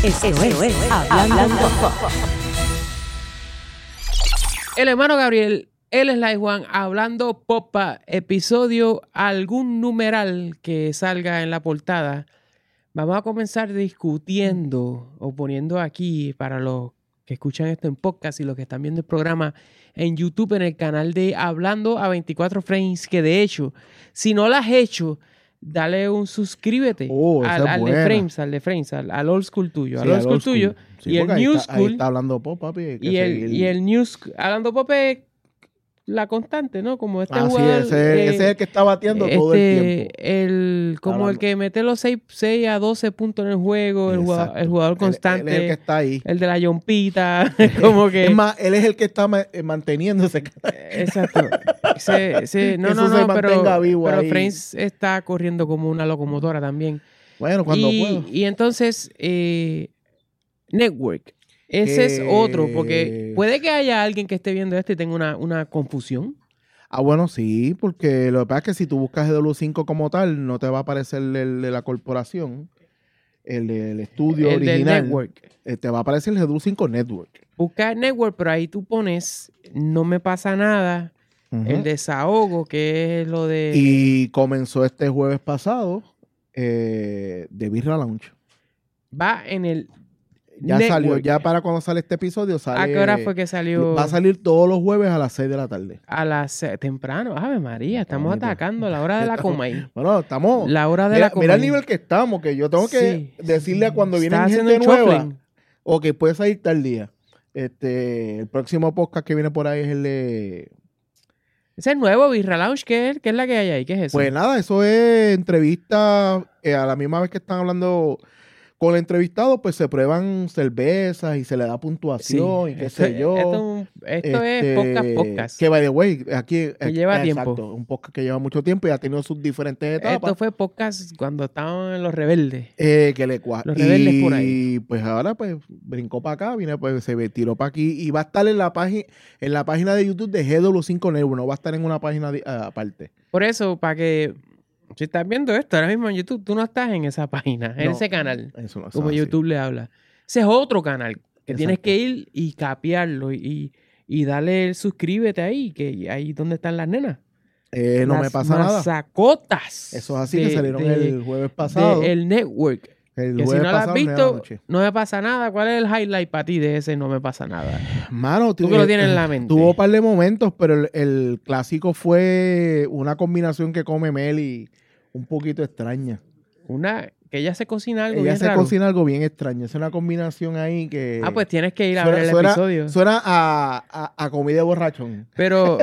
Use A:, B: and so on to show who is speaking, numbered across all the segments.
A: Esto es Hablando Pop.
B: El hermano Gabriel, él es Lai Juan, hablando popa, episodio, algún numeral que salga en la portada. Vamos a comenzar discutiendo o poniendo aquí para los que escuchan esto en podcast y los que están viendo el programa en YouTube, en el canal de Hablando a 24 Frames, que de hecho, si no lo has hecho, dale un suscríbete al de Frames, al old school tuyo,
C: Sí,
B: al old school tuyo.
C: Sí,
B: y el new school.
C: Ahí está Hablando Pop, papi.
B: Y el new school. Hablando Pop es la constante, ¿no? Como este
C: sí,
B: jugador.
C: ese es el que está bateando todo el tiempo.
B: Como el que mete los 6 a 12 puntos en el juego, el jugador constante.
C: Él es el que está ahí.
B: El de la yompita. Como que...
C: Es más, él es el que está manteniéndose.
B: Exacto.
C: Mantenga vivo
B: pero
C: ahí.
B: Frames está corriendo como una locomotora también.
C: Bueno, cuando puedo.
B: Y entonces, Network. Ese es otro, porque puede que haya alguien que esté viendo esto y tenga una confusión.
C: Bueno, sí, porque lo que pasa es que si tú buscas GW5 como tal, no te va a aparecer el de la corporación, el del estudio original.
B: Del Network.
C: Te va a aparecer el GW5 Network.
B: Busca Network, pero ahí tú pones No Me Pasa Nada, el desahogo, que es lo de...
C: Y comenzó este jueves pasado de Birra Lounge.
B: Va en el...
C: Ya
B: Network.
C: salió, ya para cuando sale este episodio sale...
B: ¿A qué hora fue que salió?
C: Va a salir todos los jueves a las 6 de la tarde.
B: A las... temprano. Ave María, estamos atacando la hora de la Comay.
C: Bueno, estamos...
B: La hora de la Comay.
C: Mira el nivel que estamos, que yo tengo que decirle a cuando viene gente
B: haciendo
C: nueva o que puede salir tal día. El próximo podcast que viene por ahí es el de...
B: Ese es nuevo, Birra Lounge, ¿qué es la que hay ahí? ¿Qué es eso?
C: Pues nada, eso es entrevista a la misma vez que están hablando... Con el entrevistado, pues se prueban cervezas y se le da puntuación y qué sé yo.
B: Esto es podcast.
C: Que, by the way, aquí...
B: Que lleva tiempo.
C: Exacto, un podcast que lleva mucho tiempo y ha tenido sus diferentes etapas.
B: Esto fue podcast cuando estaban en Los Rebeldes.
C: Los
B: rebeldes por ahí.
C: Y pues ahora pues brincó para acá, se tiró para aquí y va a estar en la página de YouTube de GW5 Network, no va a estar en una página aparte.
B: Por eso, para que... Si estás viendo esto ahora mismo en YouTube, tú no estás en esa página, en ese canal,
C: eso no
B: como
C: así.
B: YouTube le habla. Ese es otro canal que tienes que ir y capearlo y darle el suscríbete ahí, que ahí donde están las nenas.
C: No me pasa nada.
B: Las masacotas.
C: Eso es así, que salieron el jueves pasado.
B: El Network.
C: El
B: que
C: jueves
B: si no lo has
C: pasado,
B: visto, no me pasa nada. ¿Cuál es el highlight para ti de ese No Me Pasa Nada?
C: Mano,
B: tú que lo tienes en la mente.
C: Tuvo un par de momentos, pero el clásico fue una combinación que come Meli un poquito extraña.
B: Que ella se cocina algo
C: bien
B: raro.
C: Ella se cocina algo bien extraño. Es una combinación ahí que...
B: pues tienes que ir a ver el episodio.
C: Suena a comida de borrachón.
B: Pero...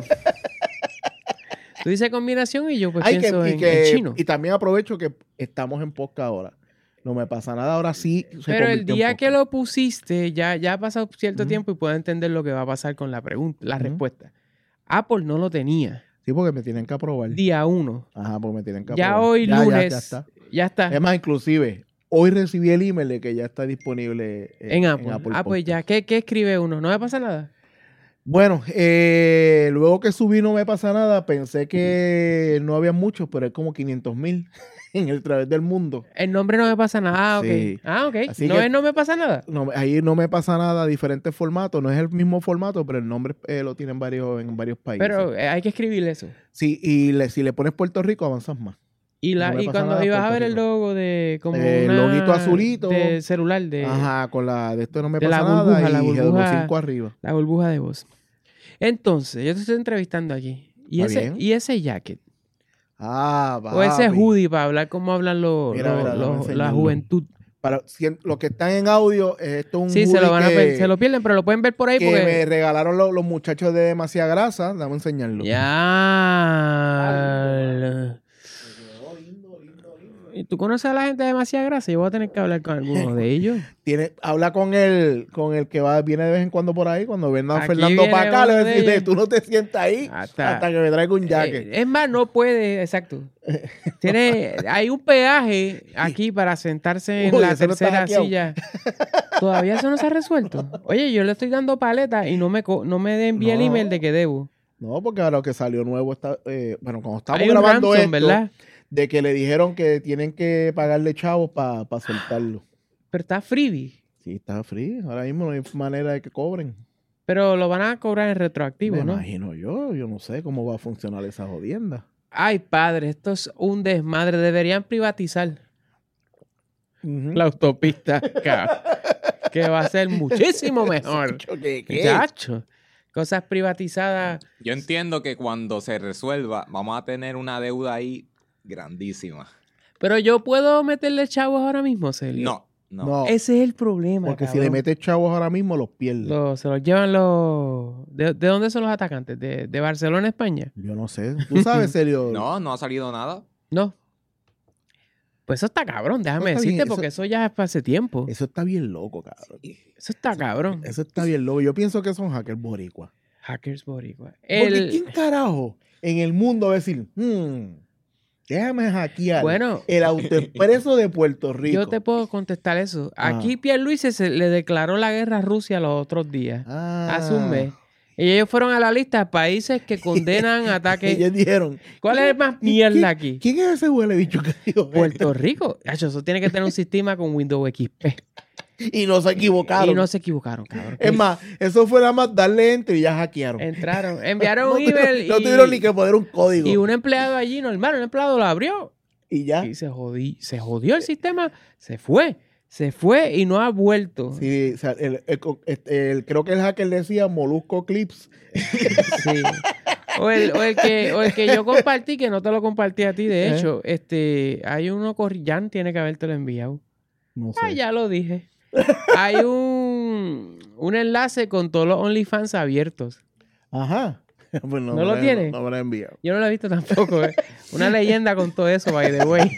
B: Tú dices combinación y yo pues pienso en chino.
C: Y también aprovecho que estamos en podcast ahora. No me pasa nada, ahora sí.
B: Pero el día que lo pusiste, ya ha pasado cierto tiempo y puedo entender lo que va a pasar con la pregunta, la respuesta. Apple no lo tenía.
C: Sí, porque me tienen que aprobar.
B: Día 1.
C: Ajá, porque me tienen que
B: ya
C: aprobar.
B: Hoy lunes. Ya está.
C: Es más, inclusive, hoy recibí el email de que ya está disponible en Apple.
B: Pues ya. ¿Qué escribe uno? ¿No me pasa nada?
C: Bueno, luego que subí No Me Pasa Nada, pensé que no había muchos, pero hay como 500,000 en el través del mundo.
B: El nombre No Me Pasa Nada.
C: Sí.
B: Ok.
C: Así
B: ¿No es No Me Pasa Nada?
C: No, ahí No Me Pasa Nada, diferentes formatos. No es el mismo formato, pero el nombre lo tienen en varios países.
B: Pero hay que escribir eso.
C: Sí, y si le pones Puerto Rico, avanzas más.
B: Y cuando ibas a ver el logo de como
C: el loguito azulito
B: de celular
C: con la de esto No Me
B: de
C: Pasa
B: la burbuja,
C: Nada
B: la
C: y
B: burbuja,
C: GW5 arriba.
B: La burbuja de voz. Entonces, yo te estoy entrevistando aquí. ¿Y ese jacket?
C: Papi.
B: O ese hoodie para hablar como hablan la juventud.
C: Para los que están en audio, esto es un
B: hoodie se lo pierden, pero lo pueden ver por ahí.
C: Que me regalaron los muchachos de Demasiada Grasa. Dame a enseñarlo.
B: Ya. ¿Y tú conoces a la gente de Demasiada Grasa? Yo voy a tener que hablar con alguno de ellos.
C: Habla con el que viene de vez en cuando por ahí. Cuando venga a Fernando para acá, le voy a decirle, tú no te sientas ahí hasta que me traiga un jacket.
B: Es más, no puede, exacto. Hay un peaje aquí para sentarse en la tercera silla. Todavía eso no se ha resuelto. Oye, yo le estoy dando paleta y no me envía el email de que debo.
C: No, porque ahora lo que salió nuevo está... cuando estamos
B: hay
C: grabando
B: ransom,
C: esto...
B: ¿verdad?
C: De que le dijeron que tienen que pagarle chavos para soltarlo.
B: Pero está freebie.
C: Sí, está free. Ahora mismo no hay manera de que cobren.
B: Pero lo van a cobrar en retroactivo,
C: Me
B: ¿no?
C: imagino yo no sé cómo va a funcionar esa jodienda.
B: Ay, padre, esto es un desmadre. Deberían privatizar
C: Ujú.
B: la autopista, que va a ser muchísimo mejor.
C: ¿Qué?
B: Muchacho, cosas privatizadas.
D: Yo entiendo que cuando se resuelva, vamos a tener una deuda ahí grandísima.
B: Pero yo puedo meterle chavos ahora mismo, Celio.
D: No.
C: No,
B: Ese es el problema.
C: porque si
B: cabrón.
C: le metes chavos ahora mismo, los pierdes.
B: Se los llevan los... ¿De dónde son los atacantes? ¿De Barcelona, España?
C: Yo no sé. ¿Tú sabes, serio?
D: No ha salido nada.
B: No. Pues eso está cabrón, déjame
C: Eso está
B: decirte,
C: bien,
B: porque eso ya es para hace tiempo.
C: Eso está bien loco, cabrón.
B: Eso está cabrón.
C: Eso está bien loco. Yo pienso que son hackers boricuas.
B: Hackers boricua.
C: Porque ¿quién carajo en el mundo va a decir, déjame hackear
B: Bueno,
C: el autoexpreso de Puerto Rico?
B: yo te puedo contestar eso.
C: Ah.
B: Aquí Pierluisi le declaró la guerra a Rusia los otros días. Hace un mes. Y ellos fueron a la lista de países que condenan ataques.
C: Ellos dijeron,
B: ¿Cuál es el más mierda aquí?
C: ¿quién es ese huele bicho que dijo?
B: Puerto Rico. Hacho, eso tiene que tener un sistema con Windows XP.
C: Y no se equivocaron.
B: Y no se equivocaron, cabrón.
C: Es más, eso fue nada más darle enter y ya hackearon.
B: Entraron, enviaron un
C: No
B: email
C: no tuvieron ni que poner un código.
B: y un empleado allí normal, un empleado lo abrió
C: Y ya.
B: y se jodió el sistema, se fue y no ha vuelto.
C: Sí, o sea, creo que el hacker decía Molusco Clips.
B: Sí. O el que yo compartí, que no te lo compartí a ti, de hecho, hay uno, Jan tiene que habértelo enviado.
C: No sé.
B: Ah, ya lo dije. Hay un enlace con todos los OnlyFans abiertos.
C: Ajá. Pues
B: ¿No lo tiene?
C: No me lo he enviado.
B: Yo no lo he visto tampoco. Una leyenda con todo eso, by the way.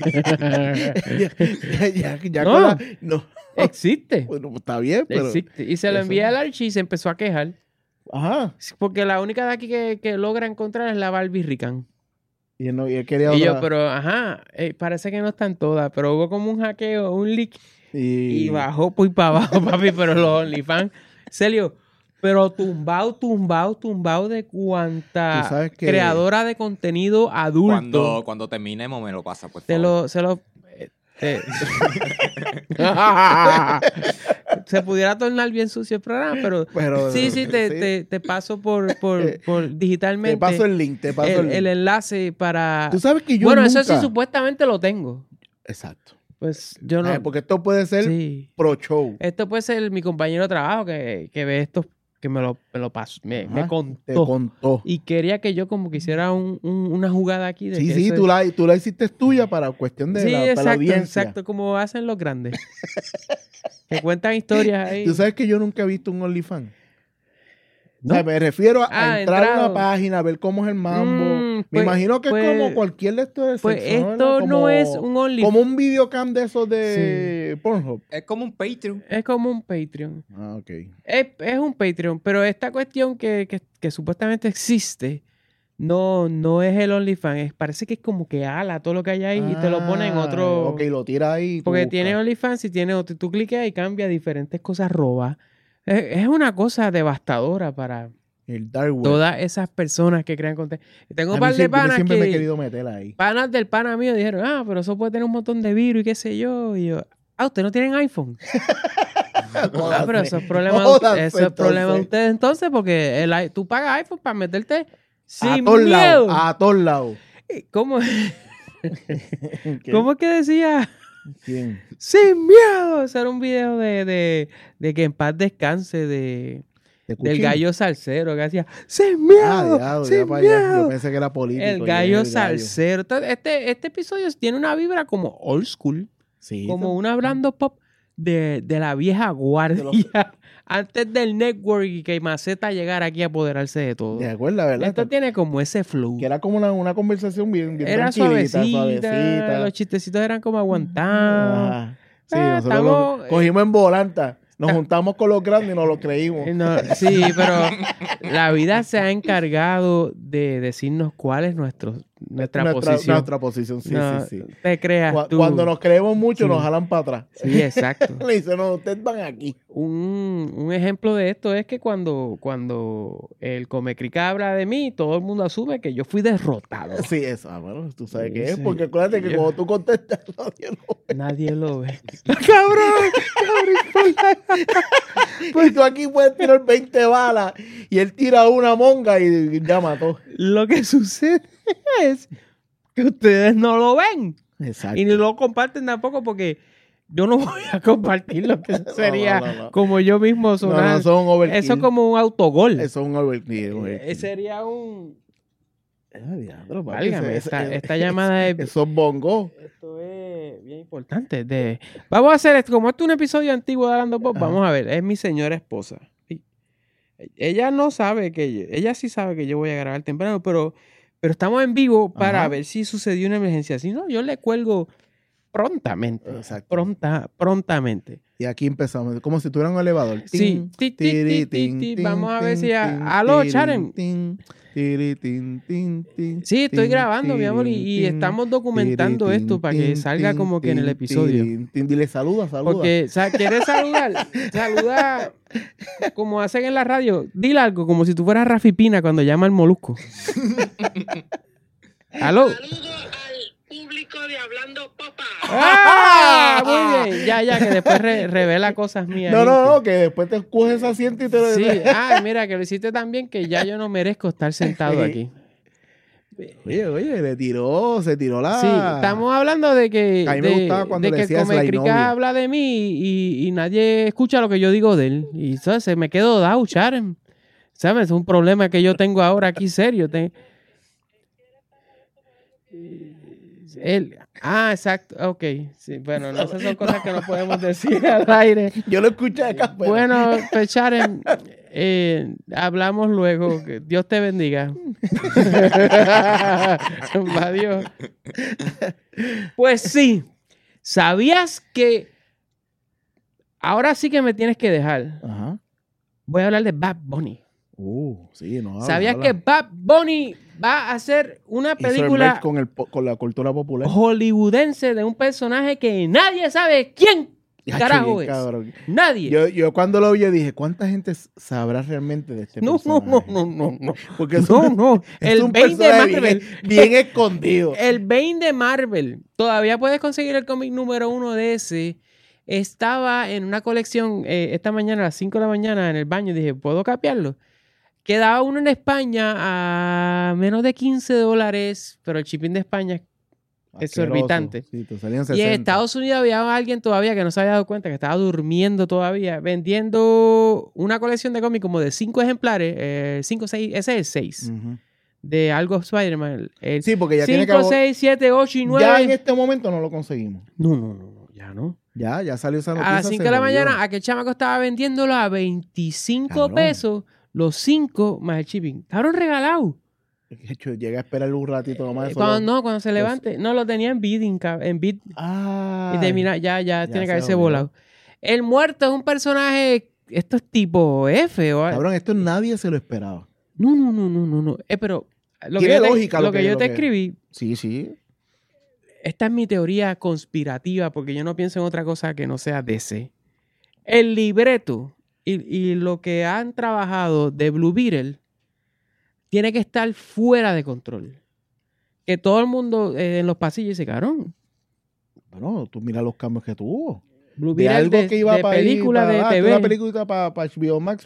C: ya
B: No.
C: con la- no.
B: Existe.
C: Bueno, pues está bien, pero.
B: Existe. Y se lo
C: eso-
B: envié al Archie y se empezó a quejar.
C: Ajá.
B: Porque la única de aquí que logra encontrar es la Barbie Rican.
C: Y él quería
B: Y yo,
C: otra.
B: pero ajá, parece que no están todas, pero hubo como un hackeo, un leak, y bajó pues para abajo, papi, pero los OnlyFans, Celio, pero tumbado de
C: Tú
B: cuanta
C: sabes que-
B: creadora de contenido adulto.
D: Cuando terminemos me lo pasa, por
B: Te
D: favor.
B: se pudiera tornar bien sucio el programa, pero sí, te paso por digitalmente
C: Te paso el link, te paso el link.
B: el enlace para...
C: Tú sabes que yo
B: Bueno,
C: nunca...
B: eso sí, supuestamente lo tengo.
C: Exacto.
B: Pues yo no...
C: Porque esto puede ser
B: Sí.
C: pro show.
B: Esto puede ser mi compañero de trabajo que ve esto, que me lo pasó, me
C: Ajá,
B: contó.
C: Te contó.
B: Y quería que yo como que hiciera una jugada aquí. De
C: Sí,
B: que
C: sí,
B: eso
C: tú la hiciste tuya para cuestión de
B: sí,
C: para la
B: exacto,
C: audiencia.
B: exacto, como hacen los grandes. Que cuentan historias ahí.
C: Tú sabes que yo nunca he visto un OnlyFans.
B: ¿No?
C: O sea, me refiero a entrar a
B: entrado.
C: una página, a ver cómo es el mambo. Me
B: pues-
C: imagino que
B: pues-
C: es como cualquier de estos de
B: Pues
C: sexo, ¿no?
B: esto no
C: Como-
B: es un OnlyFans.
C: Como un videocam de esos de Pornhub.
D: Es como un Patreon.
B: Es como un Patreon.
C: Ah, ok.
B: Es un Patreon, pero esta cuestión que supuestamente existe no es el OnlyFans. Parece que es como que ala todo lo que hay ahí y te lo pone en otro...
C: Ok, lo tira ahí. y tú
B: Porque
C: buscas.
B: tiene OnlyFans y tiene otro. Tú clicas y cambia diferentes cosas robas. Es una cosa devastadora para
C: El dark web.
B: todas esas personas que crean contenido. Tengo
C: A
B: un
C: mí
B: par de
C: siempre, yo
B: panas
C: siempre me he
B: que...
C: querido meter ahí.
B: Panas del pana mío dijeron, pero eso puede tener un montón de virus y qué sé yo. Y yo, ¿ustedes no tienen iPhone? Pero eso es problema,
C: Jódanse,
B: eso es problema de
C: entonces.
B: ustedes entonces, porque tú pagas iPhone para meterte
C: A
B: sin
C: todos
B: miedo.
C: lados. A todos lados.
B: ¿Cómo,
C: ¿Qué?
B: ¿Cómo es que decía?
C: ¿Quién?
B: ¡Sin miedo! Ese era un video de que en paz descanse
C: ¿De
B: del
C: Cuchín?
B: gallo salsero que hacía ¡Sin miedo!
C: Diablo,
B: ¡Sin
C: ya para allá.
B: miedo!
C: Yo pensé que era político.
B: El
C: y
B: gallo
C: es el
B: salsero. Entonces, este episodio tiene una vibra como old school,
C: Sí.
B: como un hablando pop de la vieja guardia, antes del network y que Maceta llegara aquí a apoderarse de todo.
C: ¿Te acuerdas, verdad?
B: Esto tiene como ese flow.
C: Que era como una conversación bien
B: Era
C: tranquilita,
B: suavecita, los chistecitos eran como aguantados.
C: Ajá. Sí,
B: Ah,
C: nosotros
B: estamos-
C: lo cogimos en volanta. Nos juntamos con los grandes y nos lo creímos.
B: No, sí, pero la vida se ha encargado de decirnos cuál es nuestra posición.
C: Nuestra posición, sí,
B: No,
C: sí.
B: te creas tú.
C: Cuando nos creemos mucho,
B: Sí.
C: nos jalan para atrás.
B: Sí, exacto.
C: Le dicen, no, ustedes van aquí.
B: Un ejemplo de esto es que cuando el Comecrica habla de mí, todo el mundo asume que yo fui derrotado.
C: Sí, eso. Bueno, tú sabes
B: Sí,
C: qué es,
B: sí.
C: porque acuérdate que
B: Yo-
C: cuando tú contestas, nadie lo ve.
B: Nadie lo ve.
C: Pues tú aquí puedes tirar 20 balas y él tira una monga y ya mató.
B: Lo que sucede es que ustedes no lo ven
C: Exacto.
B: y ni lo comparten tampoco porque yo no voy a compartir lo que sería
C: no.
B: como yo mismo
C: No,
B: sonar.
C: son overkill.
B: Eso es como un autogol.
C: Eso es un overkill.
B: Sería un...
C: Diablo, papi,
B: Válgame,
C: ese-
B: esta llamada es...
C: Esos bongos.
B: Esto es bien importante. Vamos a hacer esto. Como esto es un episodio antiguo de Hablando Pop,
C: Ajá.
B: vamos a ver. Es mi señora esposa. Y ella no sabe ella sí sabe que yo voy a grabar temprano, pero estamos en vivo para
C: Ajá.
B: ver si sucedió una emergencia. Si no, yo le cuelgo prontamente.
C: Exacto.
B: Prontamente.
C: Y aquí empezamos, como si tuviera un elevador.
B: Sí.
C: Tin,
B: Ti, ti,
C: tiri,
B: ti, ti, ti.
C: tin,
B: Vamos a
C: tin,
B: ver si...
C: tin,
B: Aló,
C: tiri,
B: Sharon.
C: tin, tiri, tin, tin, tin,
B: Sí, estoy
C: tin,
B: grabando, mi amor, y
C: tin,
B: estamos documentando
C: tiri,
B: esto para que
C: tin,
B: salga
C: tin,
B: como que en el
C: tin,
B: episodio.
C: tiri, tin. Dile saluda.
B: Porque, ¿quieres saludar? Saluda como hacen en la radio. Dile algo, como si tú fueras Rafi Pina cuando llama al Molusco. ¿Aló?
E: Saludo al público de Hablando Popa.
B: ¡Ah! Muy bien. Ya, que después revela cosas mías.
C: No, que después te coges ese asiento y te lo
B: Sí, mira, que lo hiciste tan bien que ya yo no merezco estar sentado aquí.
C: Oye, se tiró la...
B: Sí, estamos hablando de que,
C: A mí me gustaba cuando
B: de
C: le
B: que
C: decías la
B: Comecrica
C: novia.
B: habla de mí y nadie escucha lo que yo digo de él. Y entonces me quedo dado, Sharon. ¿Sabes? Es un problema que yo tengo ahora aquí serio. Exacto. Ok. Sí, bueno, no, esas son cosas que no podemos decir al aire.
C: Yo lo escuché acá. pero-
B: Bueno, pues Sharon, hablamos luego. Que Dios te bendiga. Adiós. Pues sí. ¿Sabías que ahora sí que me tienes que dejar?
C: Ajá.
B: Voy a hablar de Bad Bunny.
C: Sí, no.
B: ¿Sabías que Bad Bunny va a hacer una película
C: con la cultura popular?
B: hollywoodense de un personaje que nadie sabe quién
C: Yacho,
B: carajo
C: bien
B: es?
C: cabrón.
B: Nadie.
C: Yo cuando lo vi, yo dije, ¿cuánta gente sabrá realmente de este
B: No.
C: personaje? Porque es
B: No,
C: un,
B: no.
C: es
B: El
C: un
B: Bane de
C: personaje
B: Marvel.
C: bien escondido.
B: El Bane de Marvel. Todavía puedes conseguir el cómic número 1 de ese. Estaba en una colección esta mañana a las 5 de la mañana en el baño. Dije, ¿puedo capearlo? Quedaba uno en España a menos de $15, pero el shipping de España es exorbitante.
C: Sí, te salían
B: Y
C: 60.
B: en Estados Unidos había alguien todavía que no se había dado cuenta que estaba durmiendo todavía, vendiendo una colección de cómics como de 5 ejemplares, 5, 6, ese es el 6,
C: Ujú.
B: de algo Spider-Man. El
C: Sí, porque ya tiene que...
B: 5, 6, 7, 8 y 9.
C: Ya en este momento no lo conseguimos.
B: No, ya no.
C: Ya salió esa noticia.
B: A las 5
C: se
B: de la
C: jodió.
B: mañana, aquel chamaco estaba vendiéndolo a 25
C: Cabrón.
B: pesos, los 5 más el shipping. Estaban regalados.
C: De hecho, llega a esperar un ratito nomás.
B: Cuando se levante. No, lo tenía en bidding, en bid.
C: Ah.
B: Y termina, ya tiene que
C: se
B: haberse
C: jodió.
B: volado. El muerto es un personaje, esto es tipo F o algo.
C: Cabrón, esto nadie se lo esperaba.
B: No. Pero lo que
C: Tiene
B: yo
C: lógica
B: lo que yo te
C: que-
B: escribí,
C: Sí.
B: esta es mi teoría conspirativa porque yo no pienso en otra cosa que no sea DC. El libreto y lo que han trabajado de Blue Beetle tiene que estar fuera de control. Que todo el mundo en los pasillos dice, cabrón,
C: Bueno, tú mira los cambios que tuvo.
B: Blue
C: De
B: Beetle
C: algo que iba
B: de
C: para
B: película de TV.
C: Una película para HBO Max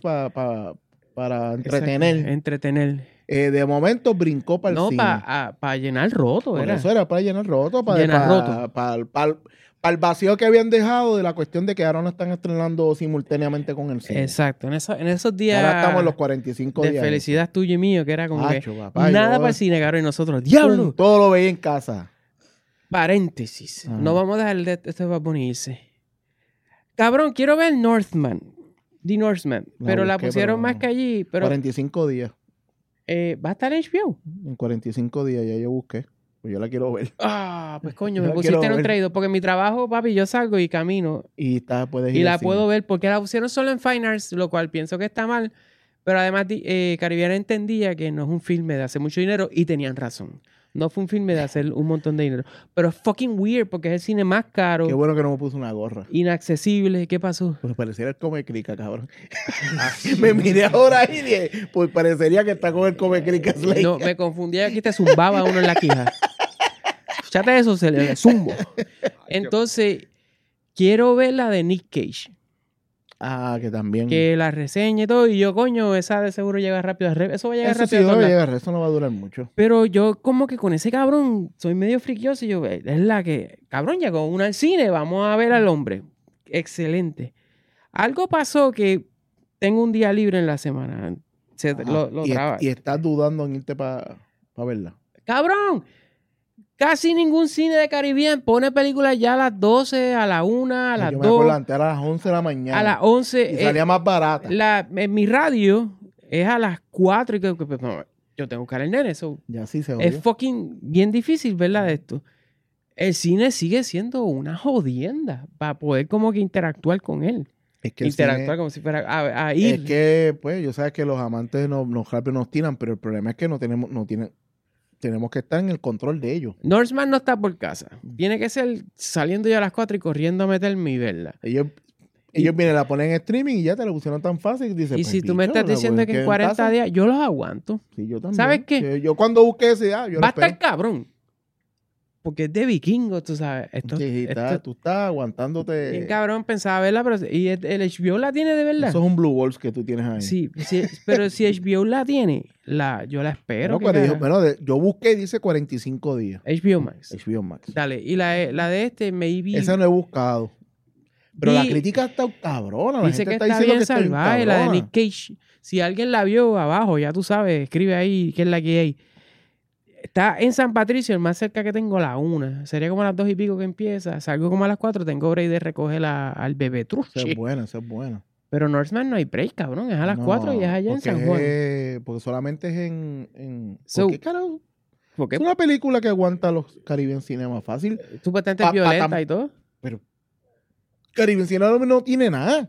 C: para entretener.
B: Exacto, entretener.
C: De momento brincó para el
B: No,
C: cine.
B: para llenar roto,
C: Por
B: era.
C: eso era para llenar roto.
B: Llenar roto.
C: Para el vacío que habían dejado de la cuestión de que ahora no están estrenando simultáneamente con el cine.
B: Exacto, en esos días
C: Ahora estamos en los 45
B: de
C: días.
B: felicidad tuyo y mío, que era como
C: Hacho,
B: que
C: papá,
B: nada
C: yo-
B: para el cine, cabrón, y nosotros,
C: Pum,
B: ¡diablo!
C: todo lo veía en casa.
B: Paréntesis.
C: Ajá.
B: No vamos a dejar de este va a ponerse. Cabrón, quiero ver Northman. The Northman.
C: La
B: Pero la
C: busqué,
B: pusieron
C: pero
B: más
C: no.
B: que allí. Pero
C: 45 días.
B: va a estar en HBO.
C: En 45 días ya yo busqué. Pues yo la quiero ver.
B: Ah, pues coño,
C: Yo
B: me
C: la
B: pusiste
C: quiero
B: en un
C: ver.
B: traído. Porque en mi trabajo, papi, yo salgo y camino.
C: Y puedes ir
B: Y
C: al
B: la
C: cine.
B: puedo ver porque la pusieron solo en Fine Arts, lo cual pienso que está mal. Pero además, Caribbean entendía que no es un filme de hacer mucho dinero y tenían razón. No fue un filme de hacer un montón de dinero. Pero es fucking weird porque es el cine más caro,
C: Qué bueno que no me puse una gorra.
B: inaccesible. ¿Qué pasó?
C: Pues pareciera el Come Crica, cabrón. Me miré ahora y dije, pues parecería que está con el Come Crica Slay.
B: No, me confundía, aquí te zumbaba uno en la quija. Escuchate eso, se le zumbo. Entonces, quiero ver la de Nick Cage.
C: Ah, que también.
B: Que la reseña y todo. Y yo, coño, esa de seguro llega rápido. Eso va a llegar
C: Eso sí
B: rápido. a
C: debe
B: todas las-
C: llegar, eso no va a durar mucho.
B: Pero yo como que con ese cabrón soy medio friquioso y yo, es la que, cabrón, llegó una al cine, vamos a ver al hombre. Excelente. Algo pasó que tengo un día libre en la semana. Lo
C: y,
B: traba.
C: y estás dudando en irte para verla.
B: Cabrón, casi ningún cine de Caribbean pone películas ya a las 12, a las 1, a las
C: Yo me acuerdo
B: 2,
C: antes, era a las 11 de la mañana.
B: a las 11.
C: Y salía más barata.
B: En mi radio es a las 4 y yo tengo que buscar el nene. Eso
C: Ya sí se
B: es
C: oye.
B: fucking bien difícil, ¿verdad? Esto. El cine sigue siendo una jodienda para poder como que interactuar con él.
C: Es que el
B: Interactuar
C: cine-
B: como si fuera a ir.
C: Es que, pues, yo sabes que los amantes nos rápido nos tiran, pero el problema es que tenemos que estar en el control de ellos.
B: Norseman no está por casa. Tiene que ser saliendo ya a las 4 y corriendo a meterme y verla.
C: Ellos vienen, la ponen en streaming y ya te la pusieron tan fácil. Y, dices,
B: Y
C: pues,
B: si tú me
C: bicho,
B: estás
C: la
B: diciendo
C: voy a
B: que
C: quedar
B: en 40
C: casa.
B: días, yo los aguanto.
C: Sí, yo también.
B: ¿Sabes qué?
C: Yo cuando busqué ese, yo
B: Va a
C: lo espero.
B: estar cabrón. Porque es de vikingos, tú sabes. Esto,
C: Sí, tú estás aguantándote.
B: bien cabrón, pensaba verla, pero... ¿Y el HBO la tiene de verdad?
C: Eso es un Blue Balls que tú tienes ahí.
B: Sí, pero si HBO la tiene, yo la espero.
C: Bueno,
B: que
C: pero
B: cara.
C: yo busqué y dice 45 días.
B: HBO Max.
C: HBO Max.
B: Dale, y la de este, maybe...
C: Esa no he buscado. Pero la
B: Vi-
C: crítica está cabrona. La
B: Dice
C: gente
B: que
C: está
B: está
C: diciendo
B: bien
C: que está bien
B: salvaje, la de
C: cabrona.
B: Nick Cage. Si alguien la vio abajo, ya tú sabes, escribe ahí qué es la que hay. Está en San Patricio, el más cerca que tengo, la 1. Sería como a las 2 y pico que empieza. Salgo como a las 4, tengo break de recoger al bebé
C: Esa
B: truche.
C: es buena, esa es buena.
B: Pero Northman no hay break, cabrón. Es a las 4 y es allá en
C: porque
B: San Juan.
C: porque solamente es en
B: So-
C: ¿por qué carajo?
B: Porque
C: Es una película que aguanta los Caribbean Cinema fácil.
B: supuestamente
C: Pa-
B: es violenta
C: pa-
B: y todo.
C: Pero Caribbean Cinema no tiene nada.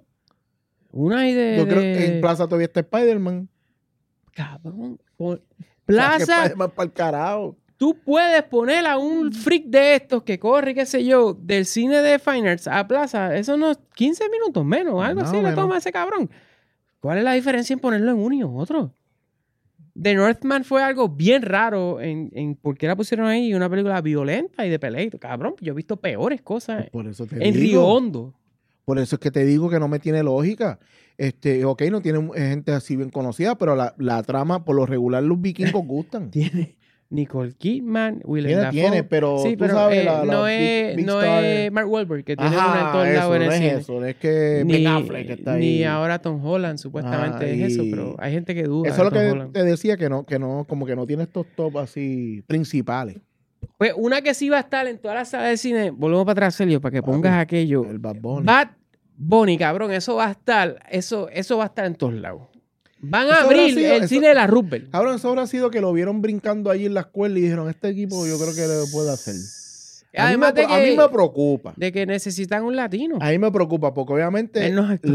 B: Una idea
C: Yo creo que en Plaza todavía está Spider-Man.
B: Cabrón.
C: Plaza.
B: Plaza,
C: Para el carajo.
B: tú puedes poner a un freak de estos que corre, qué sé yo, del cine de Fine Arts a Plaza. Eso no es 15 minutos menos, algo
C: Más
B: así
C: o
B: le
C: menos.
B: toma a ese cabrón. ¿Cuál es la diferencia en ponerlo en uno y otro? The Northman fue algo bien raro en por qué la pusieron ahí, una película violenta y de peleito. Cabrón, yo he visto peores cosas
C: Por eso te
B: en
C: digo.
B: Río Hondo.
C: Por eso es que te digo que no me tiene lógica. Ok, no tiene gente así bien conocida, pero la trama, por lo regular, los vikingos gustan.
B: Tiene Nicole Kidman, Willem Dafoe.
C: Tiene, pero
B: Sí,
C: tú
B: pero
C: sabes,
B: no
C: Big-
B: es,
C: Big
B: no
C: Star.
B: es Mark Wahlberg, que tiene
C: Ajá,
B: una en todos lados en el
C: no
B: cine.
C: es eso, es que Ben Affleck está ahí.
B: Ni ahora Tom Holland, supuestamente es eso,
C: y-
B: pero hay gente que duda.
C: Eso es lo
B: de Tom
C: que
B: Holland.
C: te decía, que no, como que no tiene estos top así principales.
B: Pues una que sí va a estar en toda la sala de cine, volvemos para atrás, Sergio, para que pongas aquello.
C: El Bad Bunny.
B: Bad Bunny, cabrón, eso va a estar, eso va a estar en todos lados. Van a
C: Eso habrá
B: abrir
C: sido-
B: el
C: eso-
B: cine de la Roosevelt.
C: Cabrón, eso habrá sido que lo vieron brincando allí en la escuela y dijeron, este equipo yo creo que le puede hacer.
B: Además
C: a mí me preocupa.
B: de que necesitan un latino.
C: A mí me preocupa porque obviamente
B: Él no es actor.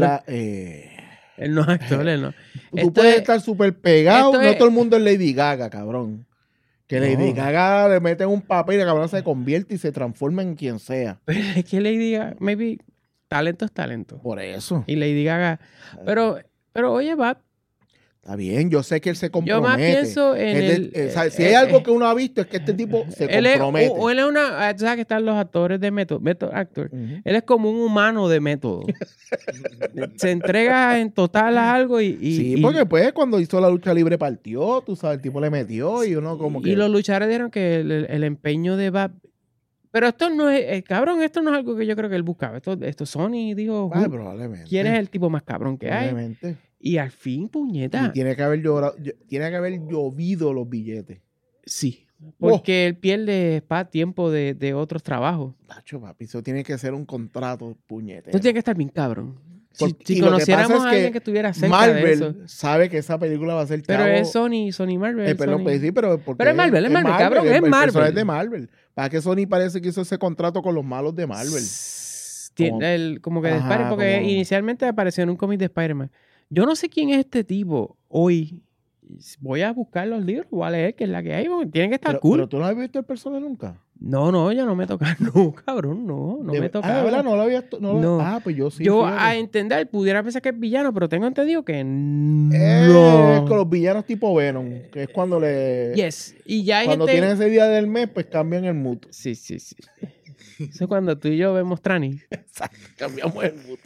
B: Él no es actor, él no.
C: tú
B: Esto
C: puedes
B: es-
C: estar súper pegado.
B: esto
C: No
B: es-
C: todo el mundo es Lady Gaga, cabrón. Que
B: No.
C: Lady Gaga le meten un papel y la cabrón se convierte y se transforma en quien sea.
B: Pero es que Lady Gaga, maybe, talento es talento.
C: Por eso.
B: Y Lady Gaga. Pero oye, Bad,
C: Está bien, yo sé que él se compromete.
B: yo más pienso en
C: O sea, si hay algo que uno ha visto es que este tipo se
B: él es,
C: compromete.
B: o él es una, tú sabes que están los actores de método actor.
C: Ujú.
B: Él es como un humano de método. Se entrega en total a algo y
C: Sí,
B: y-
C: porque pues cuando hizo la lucha libre partió, tú sabes, el tipo le metió y uno como que...
B: y los luchadores dijeron que el empeño de Bad. Pero esto no es, cabrón, esto no es algo que yo creo que él buscaba. Esto Sony dijo,
C: Ay, probablemente.
B: ¿quién es el tipo más cabrón que hay?
C: Probablemente.
B: Y al fin, puñeta.
C: Y tiene que haber llovido los billetes.
B: Sí.
C: Oh.
B: Porque él pierde tiempo de otros trabajos.
C: Tacho, papi, eso tiene que ser un contrato, puñete.
B: Entonces tiene que estar bien cabrón. Si
C: Y lo que
B: conociéramos
C: pasa
B: a
C: es
B: alguien que estuviera cerca de eso.
C: Marvel sabe que esa película va a ser
B: Pero
C: chavo.
B: es Sony Marvel.
C: Perdón,
B: Sony.
C: pues sí, pero porque
B: Pero es Marvel, cabrón, es
C: el
B: Marvel.
C: personaje es de Marvel. Para que Sony parece que hizo ese contrato con los malos de Marvel.
B: Como que de
C: Ajá,
B: Spider-Man, porque
C: como-
B: inicialmente apareció en un cómic de Spider-Man. Yo no sé quién es este tipo hoy. Voy a buscar los libros, voy a leer que es la que hay, porque tienen que estar cool.
C: Pero tú no has visto el personaje nunca.
B: No, ya no me toca. No, cabrón, no me toca.
C: ¿De verdad? No lo había...
B: No.
C: Pues yo sí.
B: Yo
C: fíjate.
B: a entender pudiera pensar que es villano, pero tengo entendido que no.
C: Es con los villanos tipo Venom, que es cuando le...
B: Yes. Y ya hay
C: Cuando
B: gente...
C: tienen ese día del mes, pues cambian el mood.
B: Sí. Eso es cuando tú y yo vemos Trani.
C: Exacto, cambiamos el mood.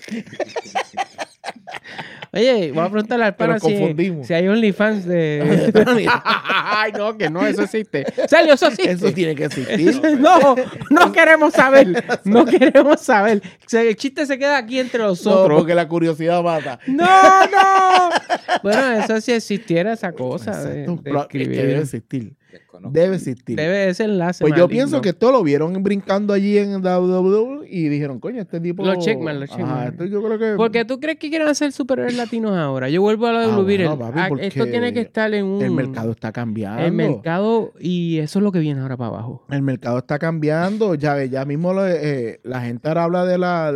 B: Oye, voy a preguntarle al pana
C: Pero confundimos.
B: si hay OnlyFans de Trani. Ay, no, que no, eso existe. Sergio, eso existe.
C: Eso tiene que existir.
B: No queremos saber. No queremos saber. O sea, el chiste se queda aquí entre
C: No,
B: nosotros.
C: porque la curiosidad mata.
B: No. Bueno, eso si existiera esa cosa de
C: Exacto. Pero es que debe
B: escribir.
C: existir.
D: Desconozco.
C: Debe existir.
B: Debe ese enlace.
C: Pues yo
B: maligno.
C: pienso que esto lo vieron brincando allí en WWE y dijeron, coño, este tipo...
B: Los Checkman.
C: Esto yo creo que...
B: ¿Por qué tú crees que quieren hacer superhéroes latinos ahora? Yo vuelvo a lo de Blue Beetle.
C: bueno, papi, porque
B: Esto tiene que estar en un...
C: el mercado está cambiando.
B: El mercado, y eso es lo que viene ahora para abajo.
C: El mercado está cambiando. Ya mismo la gente ahora habla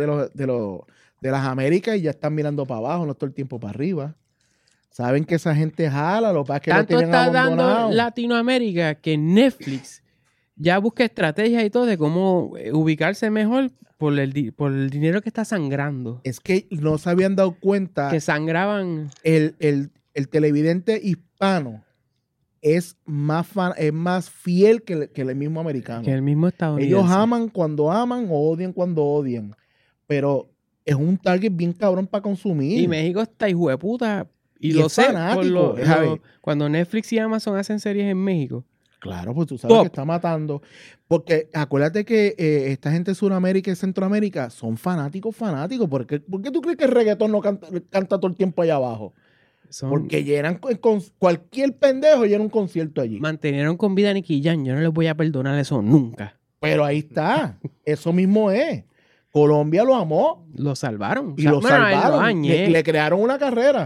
C: de las Américas y ya están mirando para abajo, no todo el tiempo para arriba. Saben que esa gente jala, lo que pasa es que lo
B: Tanto
C: tienen
B: está
C: abandonado.
B: dando Latinoamérica que Netflix ya busca estrategias y todo de cómo ubicarse mejor por el dinero que está sangrando.
C: Es que no se habían dado cuenta
B: Que sangraban...
C: el televidente hispano es más fiel que el mismo americano.
B: Que el mismo estadounidense.
C: Ellos aman cuando aman o odian cuando odian. Pero es un target bien cabrón para consumir.
B: Y México está hijo de puta. Y
C: Y
B: lo
C: es
B: sé.
C: fanático, ¿sabes?
B: Cuando Netflix y Amazon hacen series en México.
C: Claro, pues tú sabes
B: Top.
C: que está matando. Porque acuérdate que esta gente de Sudamérica y Centroamérica son fanáticos. ¿Por qué tú crees que el reggaetón no canta todo el tiempo allá abajo? Porque llenan con cualquier pendejo llena un concierto allí.
B: Mantenieron con vida a Nicky Jam. Yo no les voy a perdonar eso nunca.
C: Pero ahí está. Eso mismo es. Colombia lo amó
B: Lo salvaron.
C: y lo salvaron.
B: Añejo.
C: Le crearon una carrera.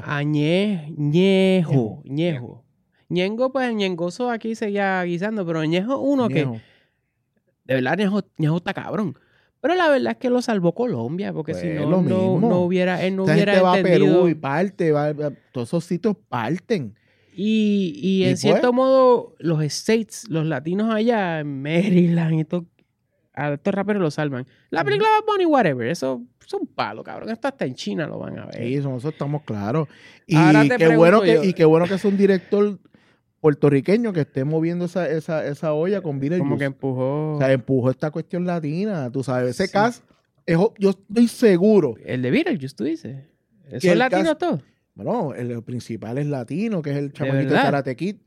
B: Ñejo. Ñengo, pues Ñengoso aquí seguía guisando, pero Ñejo uno que
C: Ñejo.
B: de verdad Ñejo está cabrón. Pero la verdad es que lo salvó Colombia, porque
C: Pues
B: si
C: lo
B: no,
C: mismo.
B: no hubiera, él no
C: Esta
B: hubiera
C: gente va a
B: entendido.
C: Perú y parte, todos esos sitios parten.
B: Y en
C: pues,
B: cierto modo, los States, los latinos allá, en Maryland y todo, a estos raperos lo salvan. La película Bad Bunny, whatever, eso es un palo, cabrón. Esto hasta en China lo van a ver.
C: Sí, eso estamos claros. Y
B: Ahora te
C: qué bueno
B: pregunto yo.
C: qué bueno que es un director puertorriqueño que esté moviendo esa olla con Beetlejuice.
B: Como que empujó
C: O sea, empujó esta cuestión latina, tú sabes. Ese
B: Sí.
C: cast, yo estoy seguro.
B: el de Beetlejuice, tú dices.
C: Que
B: ¿Eso es
C: el
B: latino
C: cast-
B: todo?
C: Bueno, el principal es latino, que es el chamaquito de
B: verdad?
C: Karate Kid.